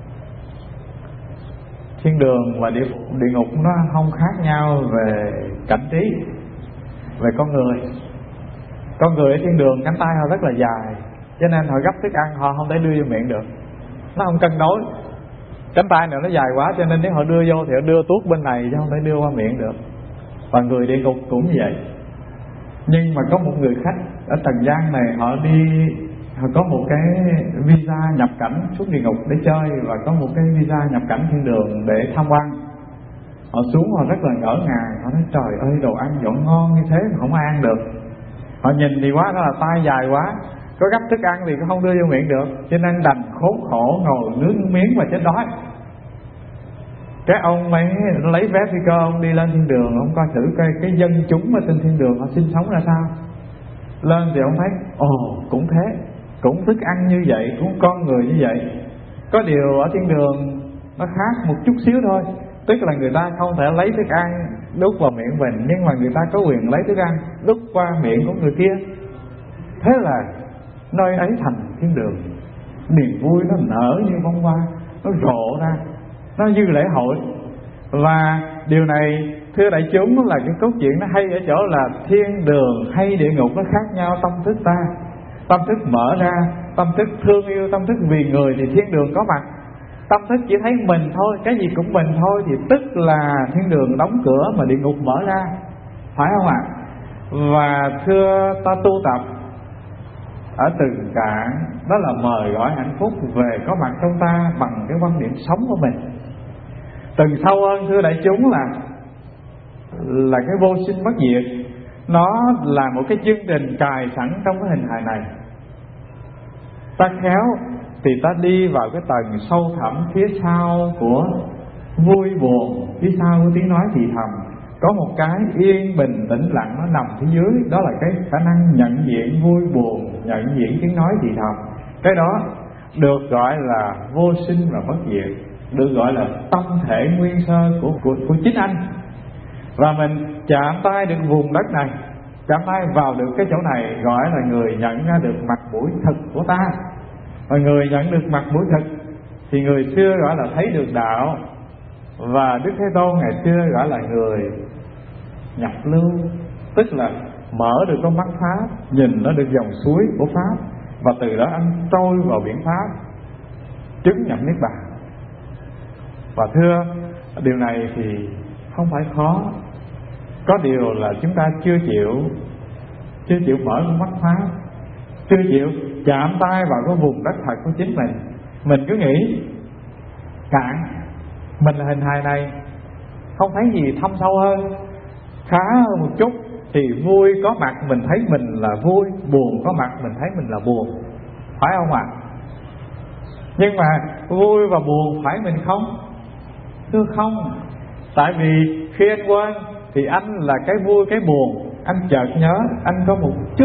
Thiên đường và địa, địa ngục nó không khác nhau về cảnh trí, về con người. Con người ở thiên đường cánh tay họ rất là dài, cho nên họ gấp thức ăn họ không thể đưa vô miệng được, nó không cân đối. Cánh tay này nó dài quá, cho nên nếu họ đưa vô thì họ đưa tuốt bên này chứ không thể đưa qua miệng được. Và người địa ngục cũng như vậy. Nhưng mà có một người khách ở trần gian này, họ đi, họ có một cái visa nhập cảnh xuống địa ngục để chơi, và có một cái visa nhập cảnh thiên đường để tham quan. Họ xuống họ rất là ngỡ ngàng, họ nói trời ơi, đồ ăn dọn ngon như thế mà không ai ăn được. Họ nhìn thì quá, đó là tay dài quá, có gấp thức ăn thì cũng không đưa vô miệng được, cho nên đành khốn khổ ngồi nướng miếng và chết đói. Cái ông mới lấy vé phi cơ, ông đi lên thiên đường, ông coi thử cái, cái dân chúng ở trên thiên đường họ sinh sống ra sao. Lên thì ông thấy ồ, cũng thế, cũng thức ăn như vậy, cũng con người như vậy. Có điều ở thiên đường nó khác một chút xíu thôi, tức là người ta không thể lấy thức ăn đút vào miệng mình, nhưng mà người ta có quyền lấy thức ăn đút qua miệng của người kia. Thế là nơi ấy thành thiên đường. Niềm vui nó nở như bông hoa, nó rộ ra, nó như lễ hội. Và điều này, thưa đại chúng, là cái câu chuyện nó hay ở chỗ là thiên đường hay địa ngục nó khác nhau tâm thức ta. Tâm thức mở ra, tâm thức thương yêu, tâm thức vì người thì thiên đường có mặt. Tâm thức chỉ thấy mình thôi, cái gì cũng mình thôi, thì tức là thiên đường đóng cửa mà địa ngục mở ra, phải không ạ? Và thưa ta tu tập ở từng cạn, đó là mời gọi hạnh phúc về có mặt trong ta bằng cái quan điểm sống của mình. Từng sâu hơn thưa đại chúng là là cái vô sinh bất diệt, nó là một cái chương trình cài sẵn trong cái hình hài này. Ta khéo thì ta đi vào cái tầng sâu thẳm phía sau của vui buồn, phía sau của tiếng nói thì thầm, có một cái yên bình tĩnh lặng nó nằm phía dưới, đó là cái khả năng nhận diện vui buồn, nhận diện tiếng nói thì thầm. Cái đó được gọi là vô sinh và bất diệt, được gọi là tâm thể nguyên sơ của, của, của chính anh. Và mình chạm tay được vùng đất này, chạm tay vào được cái chỗ này, gọi là người nhận ra được mặt mũi thực của ta. Và người nhận được mặt mũi thực thì người xưa gọi là thấy được đạo, và Đức Thế Tôn ngày xưa gọi là người nhập lưu, tức là mở được con mắt Pháp, nhìn nó được dòng suối của Pháp, và từ đó anh trôi vào biển Pháp, chứng nhập Niết Bàn. Và thưa, điều này thì không phải khó, có điều là chúng ta chưa chịu chưa chịu mở con mắt Pháp, chưa chịu chạm tay vào cái vùng đất thật của chính mình. Mình cứ nghĩ cạn, mình là hình hài này, không thấy gì thâm sâu hơn. Khá hơn một chút thì vui có mặt mình thấy mình là vui, buồn có mặt mình thấy mình là buồn, phải không ạ? À? Nhưng mà vui và buồn phải mình không? Thưa không. Tại vì khi anh quên thì anh là cái vui cái buồn, anh chợt nhớ anh có một chút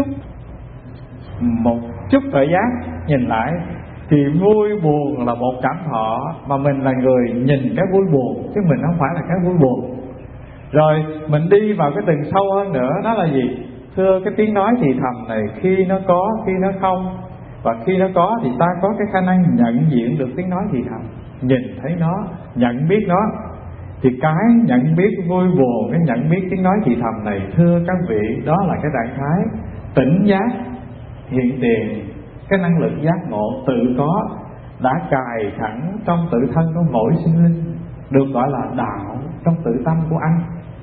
một chút thời giác nhìn lại thì vui buồn là một cảm thọ, mà mình là người nhìn cái vui buồn chứ mình không phải là cái vui buồn. Rồi mình đi vào cái tầng sâu hơn nữa, đó là gì? Thưa, cái tiếng nói thì thầm này khi nó có, khi nó không. Và khi nó có thì ta có cái khả năng nhận diện được tiếng nói thì thầm, nhìn thấy nó, nhận biết nó. Thì cái nhận biết vui buồn, cái nhận biết tiếng nói thì thầm này, thưa các vị, đó là cái trạng thái tỉnh giác hiện tiền, cái năng lực giác ngộ tự có đã cài sẵn trong tự thân của mỗi sinh linh, được gọi là đạo trong tự tâm của anh.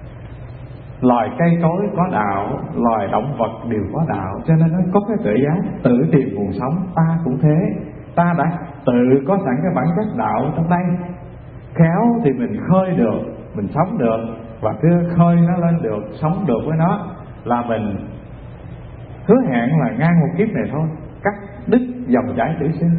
Loài cây cối có đạo, loài động vật đều có đạo, cho nên nó có cái tự giác tự tìm nguồn sống. Ta cũng thế, ta đã tự có sẵn cái bản chất đạo trong đây. Khéo thì mình khơi được, mình sống được, và cứ khơi nó lên được, sống được với nó là mình hứa hẹn là ngang một kiếp này thôi, cắt đứt dòng chảy tử sinh.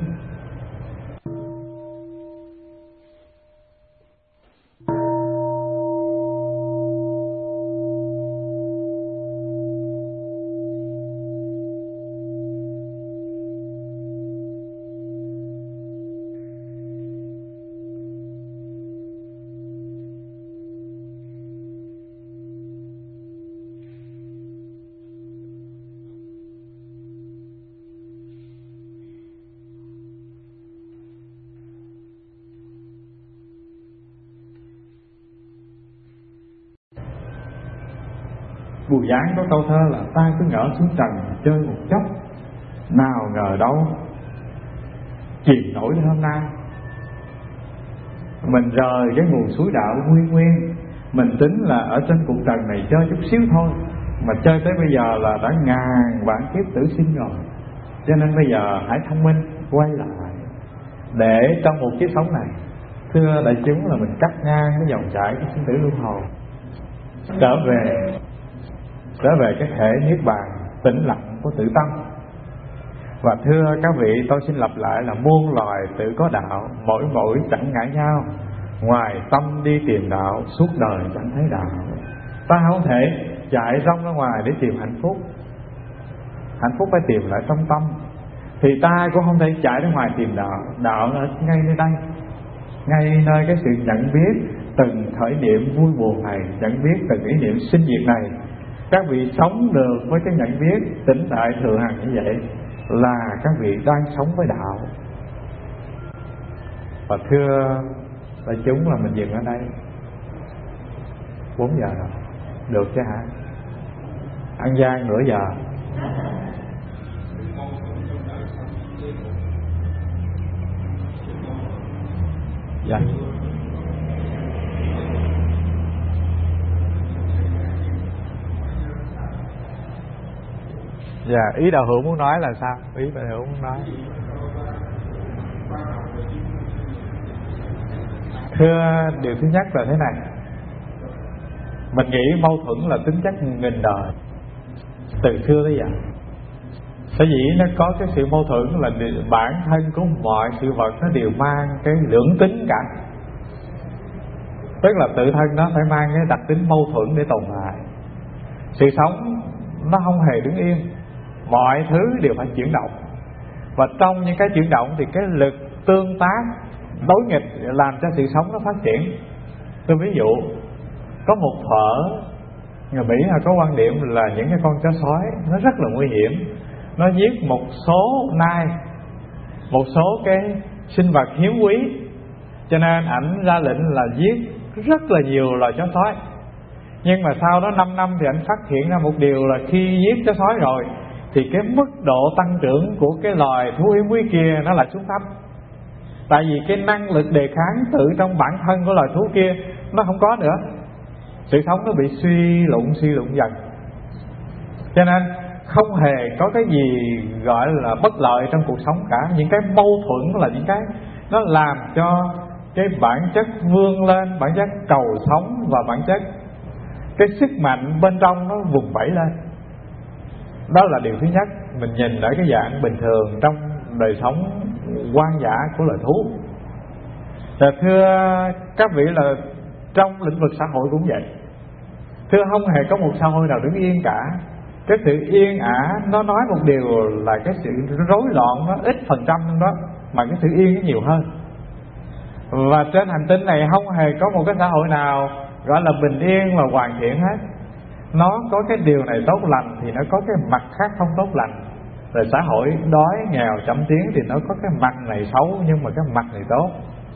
Bùi Giảng có câu thơ là ta cứ ngỡ xuống trần chơi một chốc, nào ngờ đâu chìm nổi hôm nay. Mình rời cái nguồn suối đạo nguyên nguyên, mình tính là ở trên cuộc trần này chơi chút xíu thôi, mà chơi tới bây giờ là đã ngàn vạn kiếp tử sinh rồi. Cho nên bây giờ hãy thông minh quay lại, để trong một kiếp sống này, thưa đại chúng, là mình cắt ngang cái dòng chảy của sinh tử luân hồi, trở về trở về cái thể niết bàn tĩnh lặng của tự tâm. Và thưa các vị, tôi xin lặp lại là muôn loài tự có đạo, mỗi mỗi chẳng ngại nhau, ngoài tâm đi tìm đạo, suốt đời chẳng thấy đạo. Ta không thể chạy rong ra ngoài để tìm hạnh phúc, hạnh phúc phải tìm lại trong tâm. Thì ta cũng không thể chạy ra ngoài tìm đạo, đạo ở ngay nơi đây, ngay nơi cái sự nhận biết từng khởi niệm vui buồn này, nhận biết từng ý niệm sinh diệt này. Các vị sống được với cái nhận biết tỉnh tại thường hằng như vậy là các vị đang sống với đạo. Và thưa đại chúng, là mình dừng ở đây, bốn giờ rồi, được chứ hả? Ăn gian nửa giờ. Dạ. Dạ, ý đạo hữu muốn nói là sao? Ý đạo hữu muốn nói. Thưa, điều thứ nhất là thế này. Mình nghĩ mâu thuẫn là tính chất nghìn đời, từ xưa tới giờ. Sở dĩ nó có cái sự mâu thuẫn là bản thân của mọi sự vật nó đều mang cái lưỡng tính cả. Tức là tự thân nó phải mang cái đặc tính mâu thuẫn để tồn tại. Sự sống nó không hề đứng yên, mọi thứ đều phải chuyển động. Và trong những cái chuyển động thì cái lực tương tác đối nghịch làm cho sự sống nó phát triển. Tôi ví dụ, có một thuở người Mỹ hay có quan điểm là những cái con chó sói nó rất là nguy hiểm, nó giết một số nai, một số cái sinh vật hiếm quý, cho nên ảnh ra lệnh là giết rất là nhiều loài chó sói. Nhưng mà sau đó năm năm thì ảnh phát hiện ra một điều là khi giết chó sói rồi thì cái mức độ tăng trưởng của cái loài thú hiếm quý kia nó lại xuống thấp. Tại vì cái năng lực đề kháng tự trong bản thân của loài thú kia nó không có nữa, sự sống nó bị suy lụng suy lụng dần. Cho nên không hề có cái gì gọi là bất lợi trong cuộc sống cả. Những cái mâu thuẫn là những cái nó làm cho cái bản chất vươn lên, bản chất cầu sống và bản chất cái sức mạnh bên trong nó vùng vẫy lên. Đó là điều thứ nhất. Mình nhìn ở cái dạng bình thường trong đời sống hoang dã của loài thú. Và thưa các vị là trong lĩnh vực xã hội cũng vậy. Thưa, không hề có một xã hội nào đứng yên cả. Cái sự yên ả nó nói một điều là cái sự rối loạn nó ít phần trăm trong đó, mà cái sự yên nó nhiều hơn. Và trên hành tinh này không hề có một cái xã hội nào gọi là bình yên và hoàn thiện hết. Nó có cái điều này tốt lành thì nó có cái mặt khác không tốt lành. Rồi xã hội đói, nghèo, chậm tiến thì nó có cái mặt này xấu nhưng mà cái mặt này tốt.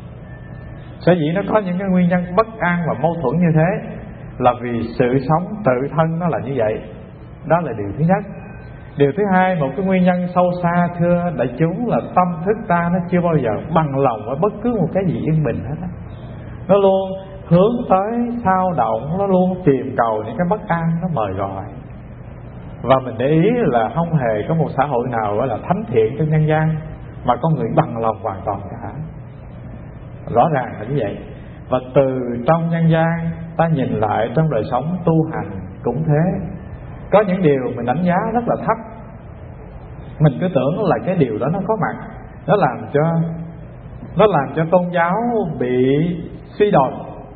Sở dĩ nó có những cái nguyên nhân bất an và mâu thuẫn như thế là vì sự sống tự thân nó là như vậy. Đó là điều thứ nhất. Điều thứ hai, một cái nguyên nhân sâu xa thưa đại chúng là tâm thức ta nó chưa bao giờ bằng lòng với bất cứ một cái gì yên bình hết. Nó luôn hướng tới sao động, nó luôn tìm cầu những cái bất an nó mời gọi. Và mình để ý là không hề có một xã hội nào gọi là thánh thiện trong nhân gian mà có người bằng lòng hoàn toàn cả. Rõ ràng là như vậy. Và từ trong nhân gian ta nhìn lại trong đời sống tu hành cũng thế. Có những điều mình đánh giá rất là thấp, mình cứ tưởng là cái điều đó nó có mặt, nó làm cho nó làm cho tôn giáo bị suy đồi.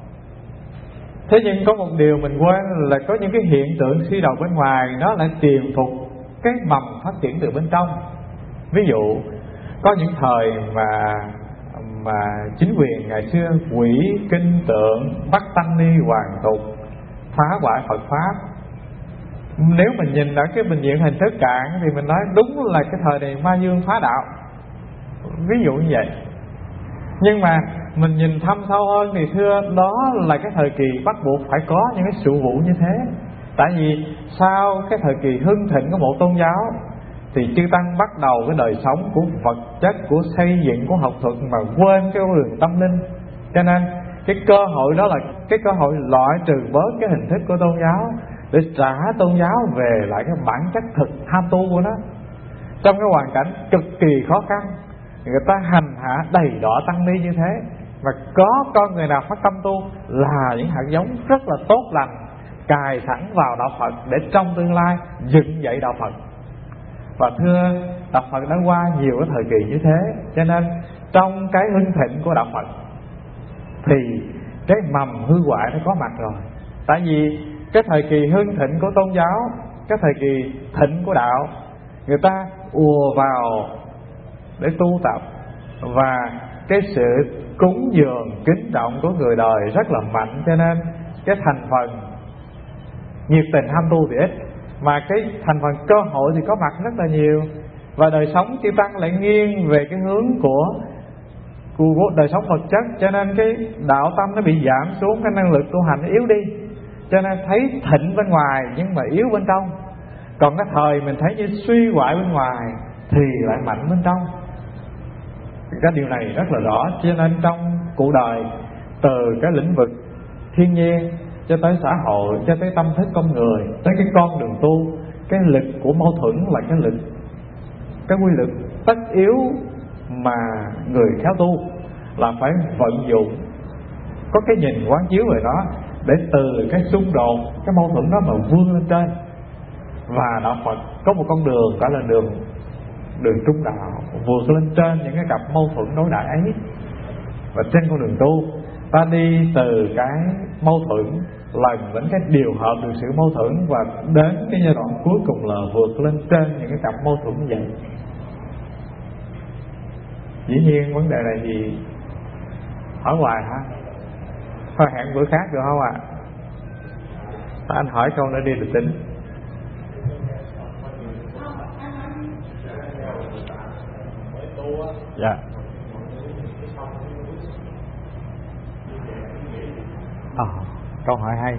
Thế nhưng có một điều mình quên là có những cái hiện tượng suy đồi bên ngoài nó lại tiềm phục cái mầm phát triển từ bên trong. Ví dụ có những thời mà mà chính quyền ngày xưa hủy kinh tượng, bắt tăng ni hoàn tục, phá hoại Phật pháp. Nếu mình nhìn ở cái bình diện hình thức cạn thì mình nói đúng là cái thời này ma dương phá đạo, ví dụ như vậy. Nhưng mà mình nhìn thâm sâu hơn thì thưa, đó là cái thời kỳ bắt buộc phải có những cái sự vụ như thế. Tại vì sau cái thời kỳ hưng thịnh của một tôn giáo thì chư tăng bắt đầu cái đời sống của vật chất, của xây dựng, của học thuật mà quên cái đường tâm linh. Cho nên cái cơ hội đó là cái cơ hội loại trừ bớt cái hình thức của tôn giáo để trả tôn giáo về lại cái bản chất thực tham tu của nó. Trong cái hoàn cảnh cực kỳ khó khăn, người ta hành hạ đầy đọa tăng ni như thế, mà có con người nào phát tâm tu là những hạt giống rất là tốt lành cài sẵn vào đạo Phật để trong tương lai dựng dậy đạo Phật. Và thưa, đạo Phật đã qua nhiều cái thời kỳ như thế, cho nên trong cái hưng thịnh của đạo Phật thì cái mầm hư hoại nó có mặt rồi. Tại vì cái thời kỳ hưng thịnh của tôn giáo, cái thời kỳ thịnh của đạo, người ta ùa vào để tu tập, và cái sự cúng dường kính trọng của người đời rất là mạnh, cho nên cái thành phần nhiệt tình ham tu thì ít, mà cái thành phần cơ hội thì có mặt rất là nhiều. Và đời sống chư tăng lại nghiêng về cái hướng của, của đời sống vật chất, cho nên cái đạo tâm nó bị giảm xuống, cái năng lực tu hành nó yếu đi, cho nên thấy thịnh bên ngoài nhưng mà yếu bên trong. Còn cái thời mình thấy như suy hoại bên ngoài thì lại mạnh bên trong. Cái điều này rất là rõ. Cho nên trong cuộc đời, từ cái lĩnh vực thiên nhiên cho tới xã hội, cho tới tâm thức con người, tới cái con đường tu, cái lực của mâu thuẫn là cái lực, cái quy luật tất yếu mà người khéo tu là phải vận dụng, có cái nhìn quán chiếu về nó, để từ cái xung đột, cái mâu thuẫn đó mà vươn lên trên. Và đạo Phật có một con đường gọi là đường đường trung đạo, vượt lên trên những cái cặp mâu thuẫn đối đại ấy. Và trên con đường tu, ta đi từ cái mâu thuẫn lần đến cái điều hợp được sự mâu thuẫn, và đến cái giai đoạn cuối cùng là vượt lên trên những cái cặp mâu thuẫn như vậy. Dĩ nhiên vấn đề này thì hỏi hoài hả? Thôi hẹn bữa khác được không ạ? À? Anh hỏi câu nữa đi được tính. Dạ. À, câu hỏi hay.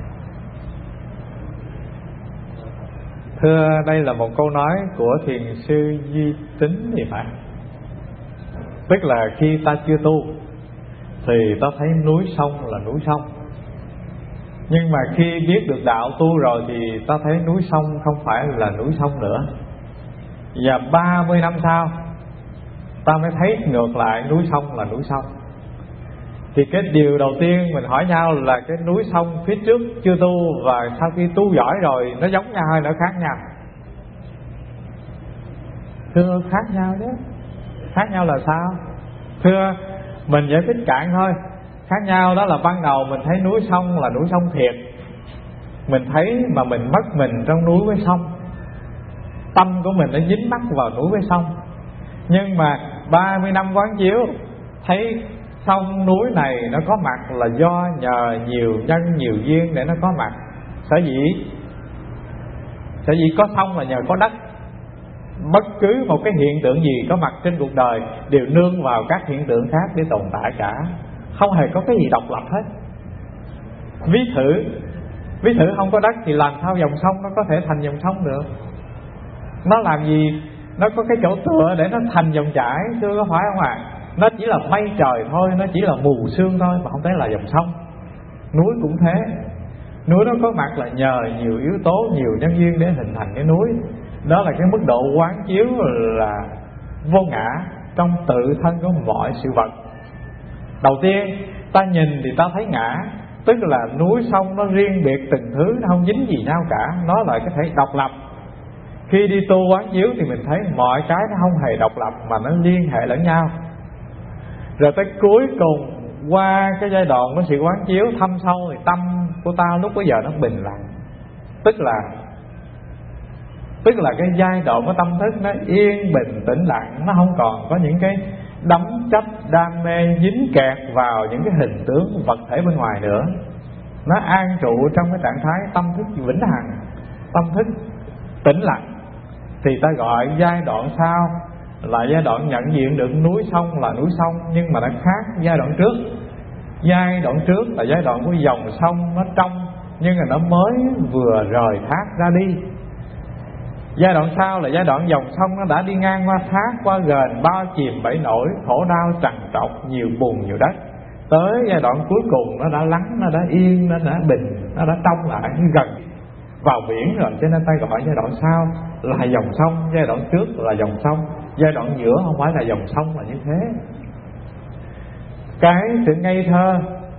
Thưa, đây là một câu nói của thiền sư Duy Tín thì phải. Tức là khi ta chưa tu thì ta thấy núi sông là núi sông, nhưng mà khi biết được đạo tu rồi thì ta thấy núi sông không phải là núi sông nữa. Và ba mươi năm sau ta mới thấy ngược lại núi sông là núi sông. Thì cái điều đầu tiên mình hỏi nhau là cái núi sông phía trước chưa tu và sau khi tu giỏi rồi nó giống nhau hay nó khác nhau? Thưa, khác nhau chứ. Khác nhau là sao? Thưa, mình giải thích cạn thôi. Khác nhau đó là ban đầu mình thấy núi sông là núi sông thiệt, mình thấy mà mình mất mình trong núi với sông, tâm của mình nó dính mắc vào núi với sông. Nhưng mà ba mươi năm quán chiếu thấy sông núi này nó có mặt là do nhờ nhiều nhân nhiều duyên để nó có mặt. Sở dĩ Sở dĩ có sông là nhờ có đất. Bất cứ một cái hiện tượng gì có mặt trên cuộc đời đều nương vào các hiện tượng khác để tồn tại cả, không hề có cái gì độc lập hết. Ví thử Ví thử không có đất thì làm sao dòng sông nó có thể thành dòng sông được? Nó làm gì? Nó có cái chỗ tựa để nó thành dòng chảy, chưa có phải không ạ? À? Nó chỉ là mây trời thôi, nó chỉ là mù sương thôi, mà không thấy là dòng sông. Núi cũng thế. Núi nó có mặt là nhờ nhiều yếu tố, nhiều nhân duyên để hình thành cái núi. Đó là cái mức độ quán chiếu là vô ngã trong tự thân của mọi sự vật. Đầu tiên ta nhìn thì ta thấy ngã, tức là núi sông nó riêng biệt từng thứ, nó không dính gì nhau cả, nó là cái thể độc lập. Khi đi tu quán chiếu thì mình thấy mọi cái nó không hề độc lập mà nó liên hệ lẫn nhau. Rồi tới cuối cùng, qua cái giai đoạn của sự quán chiếu thâm sâu thì tâm của ta lúc bấy giờ nó bình lặng. Tức là Tức là cái giai đoạn của tâm thức nó yên bình tĩnh lặng, nó không còn có những cái đắm chấp đam mê dính kẹt vào những cái hình tướng vật thể bên ngoài nữa. Nó an trụ trong cái trạng thái tâm thức vĩnh hằng, tâm thức tĩnh lặng. Thì ta gọi giai đoạn sau là giai đoạn nhận diện được núi sông là núi sông, nhưng mà nó khác giai đoạn trước. Giai đoạn trước là giai đoạn của dòng sông nó trong, nhưng mà nó mới vừa rời thác ra đi. Giai đoạn sau là giai đoạn dòng sông nó đã đi ngang qua thác, qua ghềnh, bao chìm bẫy nổi, khổ đau trằn trọc, nhiều bùn nhiều đất. Tới giai đoạn cuối cùng nó đã lắng, nó đã yên, nó đã bình, nó đã trong lại, gần vào biển rồi. Cho nên ta gọi giai đoạn sau là dòng sông, giai đoạn trước là dòng sông, giai đoạn giữa không phải là dòng sông, là như thế. Cái sự ngây thơ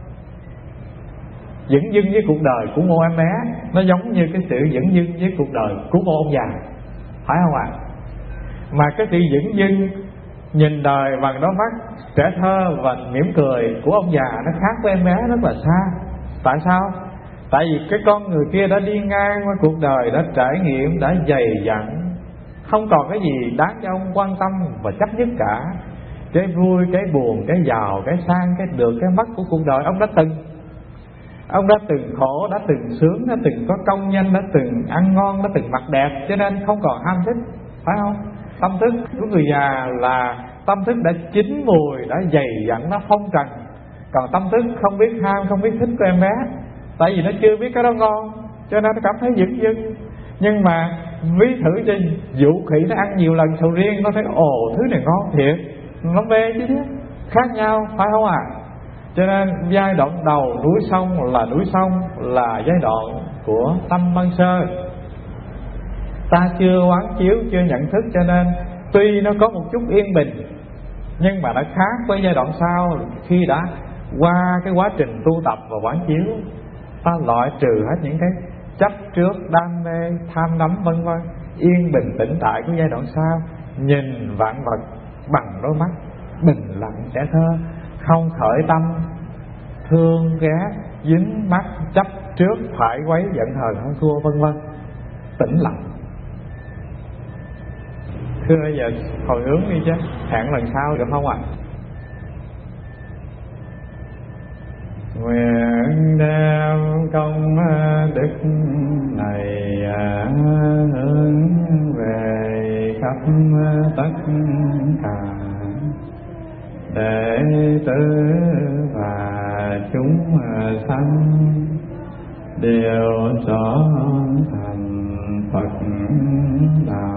dửng dưng với cuộc đời của một em bé nó giống như cái sự dửng dưng với cuộc đời của một ông già, phải không ạ? À? Mà cái sự dửng dưng nhìn đời bằng đôi mắt trẻ thơ và mỉm cười của ông già nó khác với em bé rất là xa. Tại sao? Tại vì cái con người kia đã đi ngang qua cuộc đời, đã trải nghiệm, đã dày dặn, không còn cái gì đáng cho ông quan tâm và chấp nhất cả. Cái vui, cái buồn, cái giàu, cái sang, cái được, cái mất của cuộc đời ông đã từng. Ông đã từng khổ, đã từng sướng, đã từng có công danh, đã từng ăn ngon, đã từng mặc đẹp, cho nên không còn ham thích, phải không? Tâm thức của người già là tâm thức đã chín mùi, đã dày dặn, nó phong trần. Còn tâm thức không biết ham, không biết thích của em bé, tại vì nó chưa biết cái đó ngon, cho nên nó cảm thấy dửng dưng. Nhưng mà ví thử cho dụ khỉ nó ăn nhiều lần sầu riêng, nó thấy ồ thứ này ngon thiệt, nó mê chứ chứ. Khác nhau, phải không ạ? À? Cho nên giai đoạn đầu núi sông là núi sông, là giai đoạn của tâm ban sơ. ta chưa quán chiếu, chưa nhận thức, cho nên tuy nó có một chút yên bình, nhưng mà nó khác với giai đoạn sau. Khi đã qua cái quá trình tu tập và quán chiếu, ta loại trừ hết những cái chấp trước, đam mê, tham đắm vân vân, yên bình tĩnh tại của giai đoạn sau, nhìn vạn vật bằng đôi mắt bình lặng trẻ thơ, không khởi tâm thương ghét, dính mắc chấp trước, phải quấy, giận hờn hơn thua vân vân, tĩnh lặng. Thưa bây giờ hồi hướng đi chứ, hẹn lần sau được không ạ? À? Nguyện đem công đức này hướng về khắp tất cả đệ tử và chúng sanh đều trở thành Phật đạo.